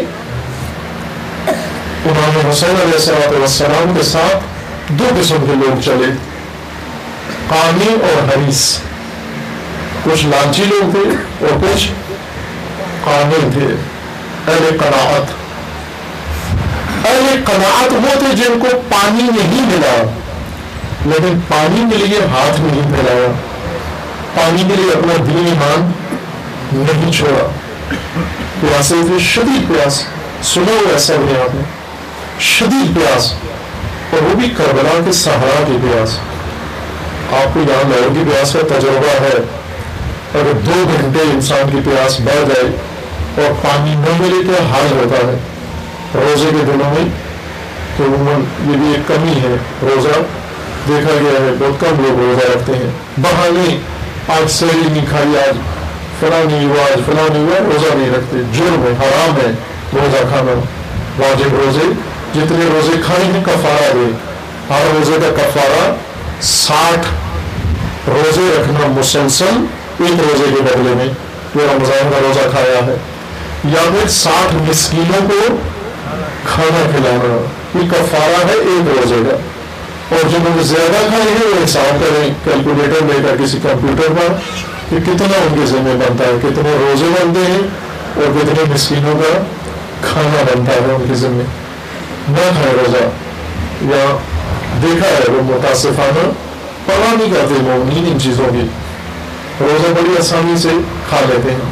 امام حسین علیہ السلام کے ساتھ دو قسم کے لوگ چلے, قانی اور حریص. کچھ لالچی لوگ تھے اور کچھ قانون تھے, اہل قناعت. اہل قناعت وہ تھے جن کو پانی نہیں ملا لیکن پانی کے لیے ہاتھ نہیں پھیلایا, پانی کے لیے اپنا دین ایمان نہیں چھوڑا. پیاسے تھے, شدید پیاس, سنا ہوا ایسا بھی آپ نے, شدید پیاس, اور وہ بھی کربلا کے صحرا کی پیاس. آپ کو یہاں لاہور کی پیاس کا تجربہ ہے. اگر 2 گھنٹے انسان کی پیاس بڑھ جائے اور پانی نہ ملے کیا حال ہوتا ہے. روزے کے دنوں میں تو عموماً یہ بھی ایک کمی ہے, روزہ دیکھا گیا ہے بہت کم لوگ روزہ رکھتے ہیں. بہانے, آج سحری نہیں کھائی, آج فلاں نہیں ہوا, آج فلاں نہیں ہوا, روزہ نہیں رکھتے. جرم ہے, حرام ہے روزہ کھانا. واجب روزے جتنے روزے کھائے ہیں کفارہ دے. ہر روزے کا کفارہ 60 روزے رکھنا مسلسل ایک روزے کے بدلے میں, جو رمضان کا روزہ کھایا ہے, یا پھر 60 مسکینوں کو کھانا کھلانا, یہ کفارہ ہے ایک روزے کا. اور جنہوں نے زیادہ کھائے ہیں وہ حساب کریں کیلکولیٹر لے کر کسی کمپیوٹر پر کہ کتنا ان کے ذمہ بنتا ہے, کتنے روزے بنتے ہیں اور کتنے مسکینوں کا کھانا بنتا ہے ان کے ذمہ. نہ کھائے روزہ, یا دیکھا ہے وہ متاسفانہ پرواہ نہیں کرتے مومنین ان چیزوں کی, روزہ بڑی آسانی سے کھا لیتے ہیں.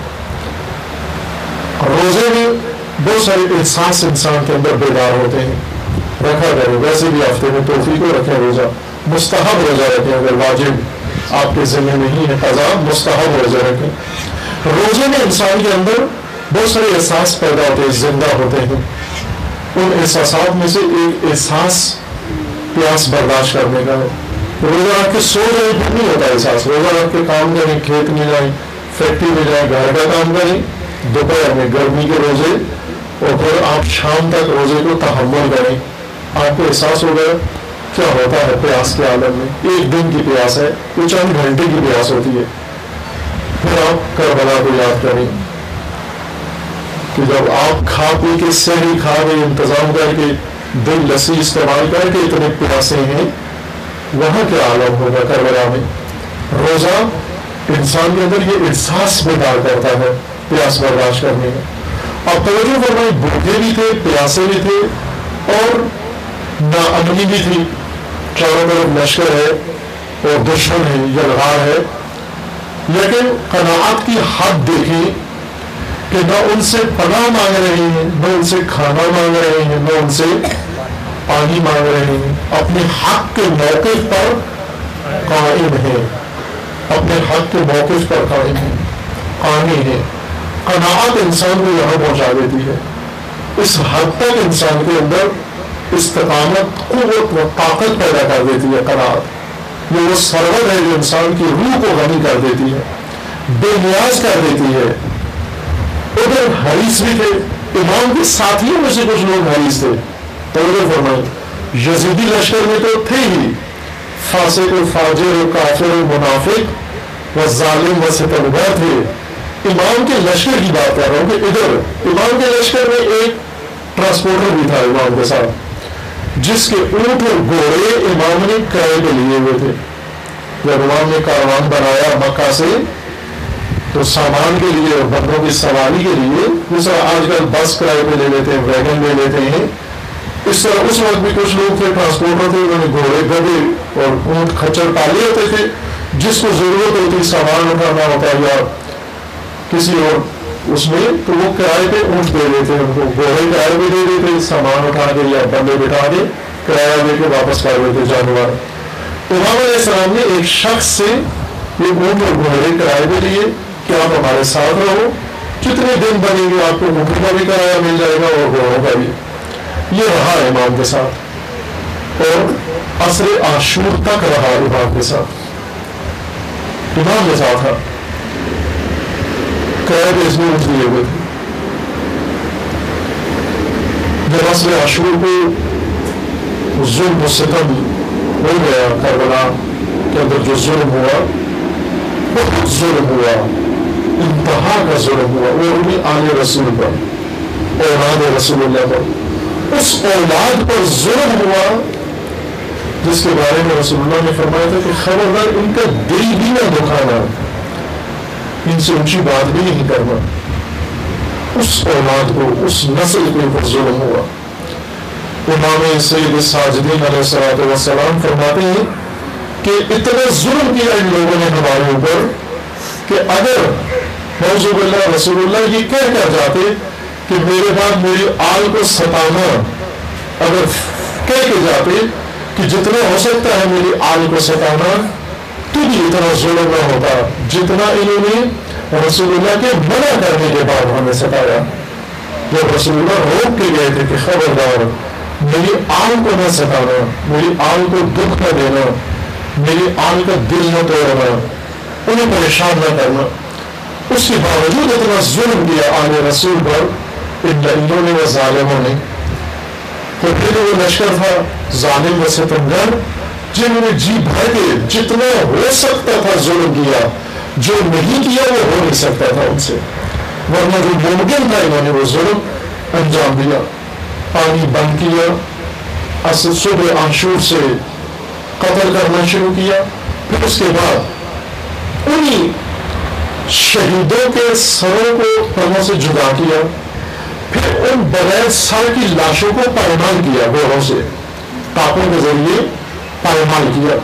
روزے میں بہت سارے احساس انسان کے اندر بیدار ہوتے ہیں. رکھا کریں, ویسے بھی ہفتے میں توفیق کو رکھیں روزہ, مستحب روزہ رکھیں, اگر واجب آپ کے ذمہ نہیں ہے قضا, مستحب روزہ رکھیں. روزے میں انسان کے اندر بہت سارے احساس پیدا ہوتے ہیں, زندہ ہوتے ہیں. ان احساسات میں سے ایک احساس پیاس برداشت کرنے کا ہے. روزہ رکھ کے سو جائیں پھر نہیں ہوتا احساس. روزہ رکھ کے کام کریں, کھیت میں جائیں, فیکٹری میں جائیں, گھر کا کام کریں, دوپہر میں گرمی کے روزے, اور پھر آپ شام تک روزے کو تحمل کریں, آپ کو احساس ہوگا کیا ہوتا ہے پیاس کے عالم میں. ایک دن کی پیاس ہے, وہ چند گھنٹے کی پیاس ہوتی ہے. پھر آپ کربلا کو یاد کریں کہ جب آپ کھا پی کے سحری کھا کے انتظام کر کے دل لسی استعمال کر کے اتنے پیاسے ہیں, وہاں کیا عالم ہوگا کربلا میں. روزہ انسان کے اندر یہ احساس بیدار کرتا ہے پیاس برداشت کرنے میں. اب توجہ فرمائیں, بھوکے بھی تھے, پیاسے بھی تھے, اور ناامنی بھی تھی. چاروں طرف لشکر ہے اور دشمن ہے, یلغار ہے. لیکن قناعت کی حد دیکھیں کہ نہ ان سے پناہ مانگ رہے ہیں, نہ ان سے کھانا مانگ رہے ہیں, نہ ان سے پانی مانگ رہے ہیں. اپنے حق کے موقف پر قائم ہے, اپنے حق کے موقف پر قائم ہے, قائم ہے. قناعت انسان کو یہاں پہنچا دیتی ہے. اس حد تک انسان کے اندر استقامت، قوت و طاقت پیدا کر دیتی ہے قناعت۔ یہ وہ سرور ہے جو انسان کی روح کو غنی کر دیتی ہے، بے نیاز کر دیتی ہے۔ ادھر حریص بھی تھے، امام کے ساتھیوں میں سے کچھ لوگ حریص تھے، توجہ فرمائیں، یزیدی لشکر میں تو تھے ہی فاسق و فاجر و کافر و منافق و ظالم و ستمگر تھے۔ امام کے لشکر کی بات کر رہا ہوں کہ ادھر امام کے لشکر میں ایک ٹرانسپورٹر بھی تھا امام کے ساتھ، جس کے اونٹ اور گھوڑے امام نے کرائے پہ لیے ہوئے تھے۔ جب امام نے کاروان بنایا مکہ سے تو سامان کے لیے اور بندوں کی سواری کے لیے، جس طرح آج کل بس کرائے پہ لے لیتے ہیں، ویگن لے لیتے ہیں، اس طرح اس وقت بھی کچھ لوگ تھے ٹرانسپورٹر تھے، انہوں نے گھوڑے گدھے اور اونٹ کھچر پالے ہوتے تھے، جس کو ضرورت ہوتی سامان اٹھانا ہوتا یا کسی اور اس میں، تو وہ کرائے پہ اونٹ دے دیتے ہیں، ان کو گھوڑے کرائے پہ دے دیتے، سامان اٹھا کے یا بندے بٹھا کے کرایہ دے کے واپس کر دیتے جانور۔ امام علیہ السلام نے ایک شخص سے یہ اونٹ اور گھوڑے کرائے پہ لیے کہ آپ ہمارے ساتھ رہو، کتنے دن بنیں گے آپ کو اونٹ کا بھی کرایہ مل جائے گا اور گھوڑوں کا بھی۔ یہ رہا امام کے ساتھ اور عصر عاشور تک رہا امام کے ساتھ، امام کے ساتھ تھا، کرائے پہ اس میں اونٹ دیے ہوئے تھے۔ جب عصر عاشور کو ظلم و ستم ہو گیا، کربلا کے اندر جو ظلم ہوا، بہت ظلم ہوا، انتہا کا ظلم ہوا، وہ بھی آل رسول پر، اولاد رسول اللہ پر، اس اولاد پر ظلم ہوا جس کے بارے میں رسول اللہ نے فرمایا تھا کہ خبردار ان کا دل بھی نہ دکھانا، ان سے اونچی بات بھی نہیں کرنا۔ اس اولاد کو، اس نسل کے اوپر ظلم ہوا۔ امام سید الساجدین علیہ السلام فرماتے ہیں کہ اتنا ظلم کیا ان لوگوں نے ہمارے اوپر کہ اگر نعوذ باللہ رسول اللہ یہ کہہ کر جاتے کہ میرے بعد میری آل کو ستانا، اگر کہہ کے جاتے کہ جتنا ہو سکتا ہے میری آل کو ستانا، تو بھی اتنا ظلم نہ ہوتا جتنا انہوں نے رسول اللہ کے منع کرنے کے بعد ہمیں ستایا۔ جب رسول اللہ روک کے گئے تھے کہ خبردار میری آل کو نہ ستانا، میری آل کو دکھ نہ دینا، میری آل کا دل نہ توڑنا، انہیں پریشان نہ کرنا، اس کے باوجود اتنا ظلم کیا آل رسول پر ان لائنوں نے و ظالموں نے۔ تو پھر وہ لشکر تھا ظالم و ستمگر جنہوں نے جی بھر کے جتنا ہو سکتا تھا ظلم کیا، جو نہیں کیا وہ ہو نہیں سکتا تھا ان سے، ورنہ جو ممکن تھا انہوں نے وہ ظلم انجام دیا۔ پانی بند کیا، صبح عاشور سے قتل کرنا شروع کیا، پھر اس کے بعد انہی شہیدوں کے سروں کو پروں سے جدا کیا، پھر ان بغیر سر کی لاشوں کو پائمال کیا، گھوڑوں سے ٹاپوں کے ذریعے پائمال کیا۔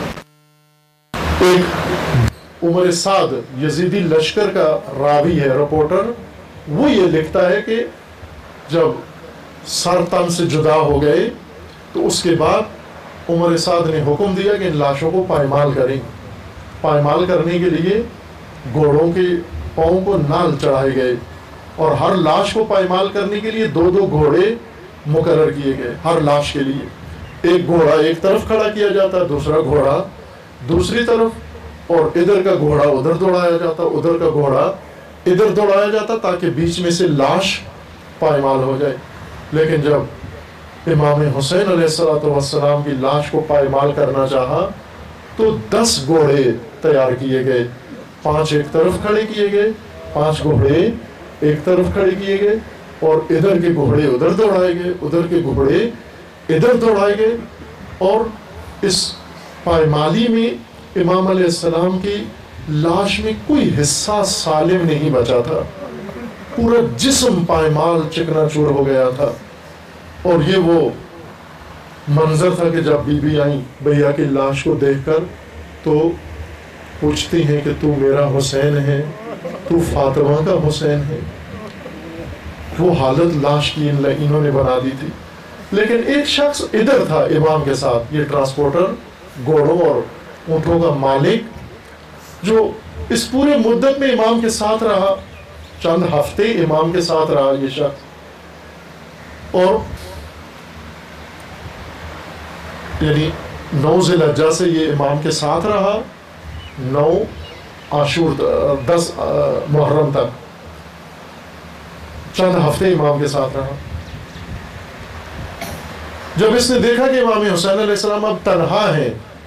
ایک عمر سعد یزیدی لشکر کا راوی ہے، رپورٹر، وہ یہ لکھتا ہے کہ جب سر تن سے جدا ہو گئے تو اس کے بعد عمر سعد نے حکم دیا کہ ان لاشوں کو پائمال کریں۔ پائمال کرنے کے لیے گھوڑوں کے پاؤں کو نال چڑھائے گئے اور ہر لاش کو پائمال کرنے کے لیے 2 گھوڑے مقرر کیے گئے ہر لاش کے لیے۔ ایک گھوڑا ایک طرف کھڑا کیا جاتا، دوسرا گھوڑا دوسری طرف، اور ادھر کا گھوڑا ادھر دوڑایا جاتا، ادھر کا گھوڑا ادھر دوڑایا جاتا، تاکہ بیچ میں سے لاش پائمال ہو جائے۔ لیکن جب امام حسین علیہ السلام کی لاش کو پائمال کرنا چاہا تو 10 گھوڑے تیار کیے گئے، 5 ایک طرف کھڑے کیے گئے، 5 گھوڑے ایک طرف کھڑے کیے گئے، اور ادھر کے گھوڑے ادھر دوڑائے گئے، ادھر کے گھوڑے ادھر دوڑائے گئے۔ اور اس پائمالی میں امام علیہ السلام کی لاش میں کوئی حصہ سالم نہیں بچا تھا، پورا جسم پائمال چکنا چور ہو گیا تھا۔ اور یہ وہ منظر تھا کہ جب بی بی آئیں بھیا کی لاش کو دیکھ کر تو پوچھتی ہیں کہ تو میرا حسین ہے، تو فاطمہ کا حسین ہے۔ وہ حالت لاش کی انہوں نے بنا دی تھی۔ لیکن ایک شخص ادھر تھا امام کے ساتھ، یہ ٹرانسپورٹر، گھوڑوں اور اونٹوں کا مالک، جو اس پورے مدت میں امام کے ساتھ رہا، چند ہفتے امام کے ساتھ رہا یہ شخص۔ اور یعنی 9 ذی الحجہ سے یہ امام کے ساتھ رہا، 9 عاشور 10 محرم تک چند ہفتے امام کے ساتھ رہا۔ جب اس نے دیکھا کہ امام حسین علیہ السلام اب تنہا ہیں،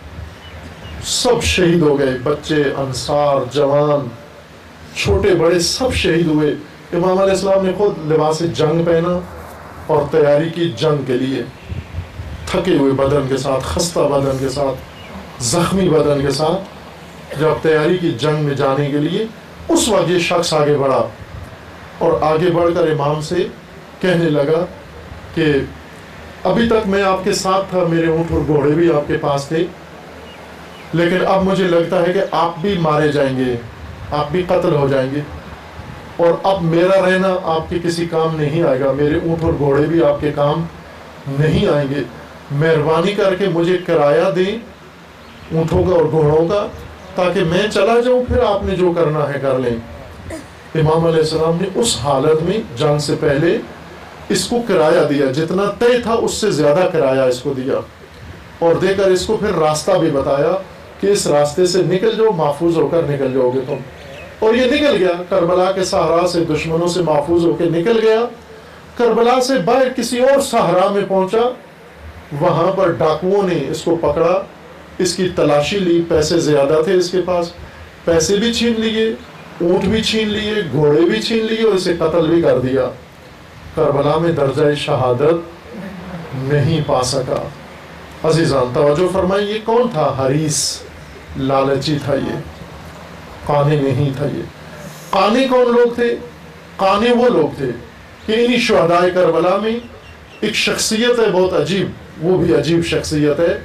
سب شہید ہو گئے، بچے، انصار، جوان، چھوٹے بڑے سب شہید ہوئے، امام علیہ السلام نے خود لباس جنگ پہنا اور تیاری کی جنگ کے لیے، تھکے ہوئے بدن کے ساتھ، خستہ بدن کے ساتھ، زخمی بدن کے ساتھ جب تیاری کی جنگ میں جانے کے لیے، اس وقت یہ شخص آگے بڑھا اور آگے بڑھ کر امام سے کہنے لگا کہ ابھی تک میں آپ کے ساتھ تھا، میرے اونٹ اور گھوڑے بھی آپ کے پاس تھے، لیکن اب مجھے لگتا ہے کہ آپ بھی مارے جائیں گے، آپ بھی قتل ہو جائیں گے، اور اب میرا رہنا آپ کے کسی کام نہیں آئے گا، میرے اونٹ اور گھوڑے بھی آپ کے کام نہیں آئیں گے، مہربانی کر کے مجھے کرایہ دیں اونٹوں کا اور گھوڑوں کا، تاکہ میں چلا جاؤں، پھر آپ نے جو کرنا ہے کر لیں۔ امام علیہ السلام نے اس حالت میں جنگ سے پہلے اس کو کرایہ دیا، جتنا طے تھا اس سے زیادہ کرایہ اس کو دیا، اور دے کر اس کو پھر راستہ بھی بتایا کہ اس راستے سے نکل جاؤ، محفوظ ہو کر نکل جاؤ گے تم۔ اور یہ نکل گیا، کربلا کے صحرا سے دشمنوں سے محفوظ ہو کے نکل گیا، کربلا سے باہر کسی اور صحرا میں پہنچا، وہاں پر ڈاکوؤں نے اس کو پکڑا، اس کی تلاشی لی، پیسے زیادہ تھے اس کے پاس، پیسے بھی چھین لیے، اونٹ بھی چھین لیے، گھوڑے بھی چھین لیے، اور اسے قتل بھی کر دیا۔ کربلا میں درجہ شہادت نہیں پا سکا۔ عزیزان توجہ فرمائیں، یہ کون تھا؟ حریص، لالچی تھا، یہ قانے نہیں تھا۔ یہ قانے کون لوگ تھے؟ قانے وہ لوگ تھے کہ انہی شہدائے کربلا میں ایک شخصیت ہے بہت عجیب، وہ بھی عجیب شخصیت ہے،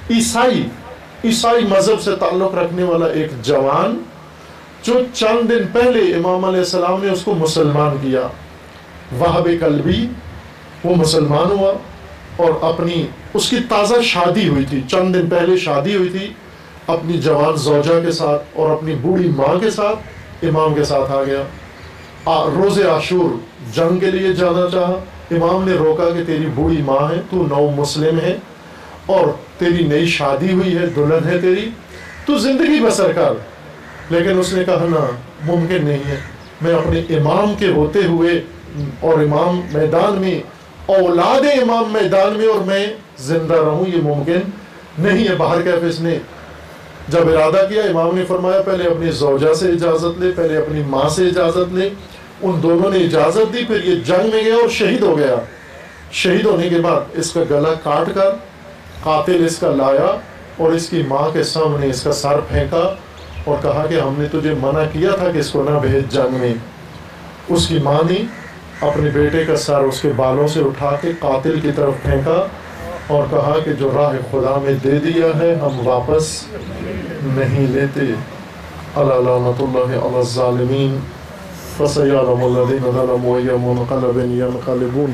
عیسائی مذہب سے تعلق رکھنے والا ایک جوان، جو چند دن پہلے امام علیہ السلام نے اس کو مسلمان کیا، وہب قلبی، وہ مسلمان ہوا، اور اس کی تازہ شادی ہوئی تھی، چند دن پہلے شادی ہوئی تھی، اپنی جوان زوجہ کے ساتھ اور اپنی بوڑھی ماں کے ساتھ امام کے ساتھ آ گیا۔ روز عاشور جنگ کے لیے جانا چاہا، امام نے روکا کہ تیری بوڑھی ماں ہے، تو نو مسلم ہے، اور تیری نئی شادی ہوئی ہے، دلہن ہے تیری، تو زندگی بسر کر۔ لیکن اس نے کہا نا، ممکن نہیں ہے، میں اپنے امام کے ہوتے ہوئے، اور امام میدان میں، اولاد امام میدان میں، اور میں زندہ رہوں، یہ ممکن نہیں ہے۔ باہر کیف اس نے جب ارادہ کیا، امام نے فرمایا پہلے اپنی زوجہ سے اجازت لے، پہلے اپنی ماں سے اجازت لے، ان دونوں نے اجازت دی، پھر یہ جنگ میں گیا اور شہید ہو گیا۔ شہید ہونے کے بعد اس کا گلا کاٹ کر قاتل اس کا لایا، اور اس کی ماں کے سامنے اس کا سر پھینکا، اور کہا کہ ہم نے تجھے منع کیا تھا کہ اس کو نہ بھیج جنگ میں۔ اس کی ماں نے اپنے بیٹے کا سر اس کے بالوں سے اٹھا کے قاتل کی طرف پھینکا، اور کہا کہ جو راہ خدا میں دے دیا ہے ہم واپس نہیں لیتے۔ الا لعنۃ اللہ علی الظالمین فسیعلم الذین ظلموا ای منقلب ینقلبون۔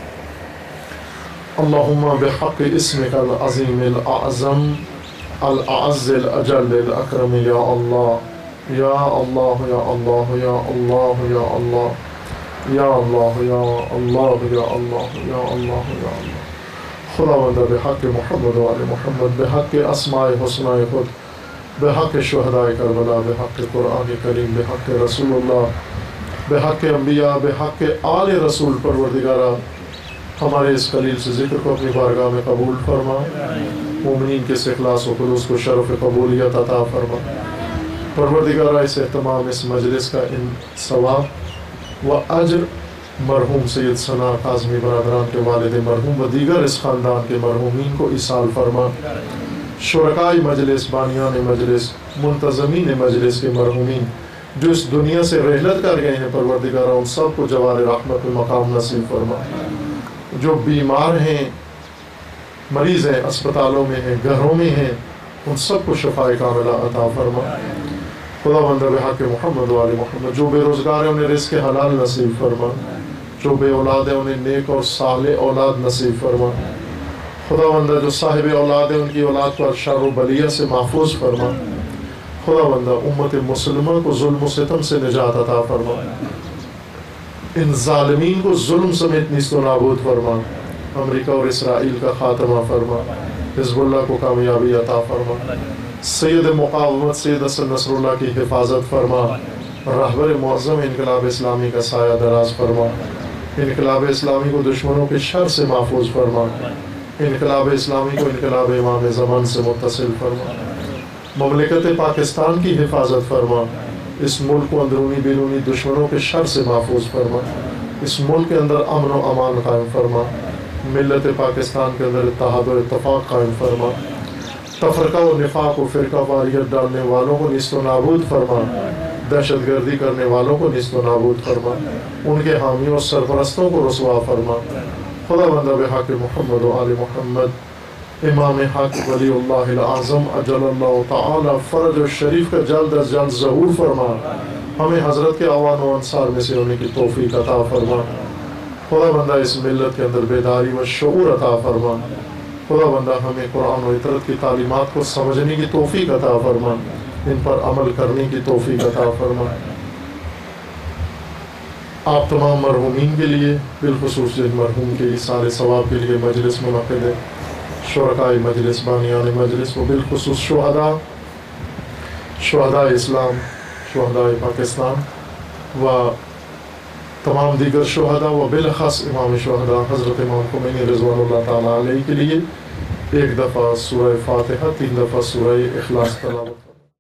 اللہم بحق اسمک العظیم الاعظم الاعز الاجل الاکرم، یا اللہ یا اللہ یا اللہ یا اللہ یا اللہ یا اللہ یا اللہ یا اللہ یا اللہ یا اللہ۔ خداوند بحق محمد و آل محمد، بحق اسماء حسنى خود، بحق شہداء کربلا، بحق قرآن کریم، بحق رسول اللہ، بحق انبیاء، بحق آل رسول، پروردگارہ ہمارے اس قلیل سے ذکر کو اپنی بارگاہ میں قبول فرما، مومنین کے اخلاص و خلوص کو شرف قبولیت عطا فرما۔ پروردگارہ اس اہتمام، اس مجلس کا ان ثواب و اجر مرحوم سید ثنا کاظمی برادران کے والد مرحوم و دیگر اس خاندان کے مرحومین کو ایصال فرما۔ شرکائی مجلس، بانیان مجلس، منتظمین مجلس کے مرحومین جو اس دنیا سے رحلت کر گئے ہیں، پروردگارہ ان سب کو جوار رحمت میں مقام نصیب فرما۔ جو بیمار ہیں، مریض ہیں، اسپتالوں میں ہیں، گھروں میں ہیں، ان سب کو شفاء کاملہ عطا فرما۔ خداوند بحق محمد و آل محمد، جو بے روزگار ہیں انہیں رزق حلال نصیب فرما، جو بے اولاد ہیں انہیں نیک اور صالح اولاد نصیب فرما۔ خداوند جو صاحب اولاد ہیں ان کی اولاد کو شر و بلیہ سے محفوظ فرما۔ خداوند امت مسلمہ کو ظلم و ستم سے نجات عطا فرما، ان ظالمین کو ظلم سمیت نیست و نابود فرما، امریکہ اور اسرائیل کا خاتمہ فرما۔ حزب اللہ کو کامیابی عطا فرما، سید مقاومت سید حسن نصر اللہ کی حفاظت فرما، رہبر معظم انقلاب اسلامی کا سایہ دراز فرما، انقلاب اسلامی کو دشمنوں کے شر سے محفوظ فرما، انقلاب اسلامی کو انقلاب امام زمان سے متصل فرما، مملکت پاکستان کی حفاظت فرما، اس ملک کو اندرونی بیرونی دشمنوں کے شر سے محفوظ فرما، اس ملک کے اندر امن و امان قائم فرما، ملت پاکستان کے اندر اتحاد و اتفاق قائم فرما، تفرقہ و نفاق و فرقہ واریت ڈالنے والوں کو نیست و نابود فرما، دہشت گردی کرنے والوں کو نیست و نابود فرما، ان کے حامیوں اور سرپرستوں کو رسوا فرما۔ خدا بندہ بحق محمد و آل محمد، امام حق ولی اللہ العظم اجل اللہ تعالی فرج و شریف کا جلد از جلد ظہور فرما، ہمیں حضرت کے اعوان و انصار میں سے ہونے کی توفیق عطا فرما۔ خدا بندہ اس ملت کے اندر بیداری و شعور عطا فرما، خدا بندہ ہمیں قرآن و اطرت کی تعلیمات کو سمجھنے کی توفیق عطا فرما، ان پر عمل کرنے کی توفیق عطا فرما۔ آپ تمام مرحومین کے لیے، بالخصوص جن مرحوم کے ایصال ثواب کے لیے مجلس منعقد ہے، شرکائے مجلس، بانیان مجلس، و بالخصوص شہداء اسلام، شہداء پاکستان و تمام دیگر شہداء و بالخص امام شہداء حضرت امام خمینی رضوان اللہ تعالیٰ علیہ کے لیے ایک دفعہ سورہ فاتحہ، 3 دفعہ سورہ اخلاص تلاوت۔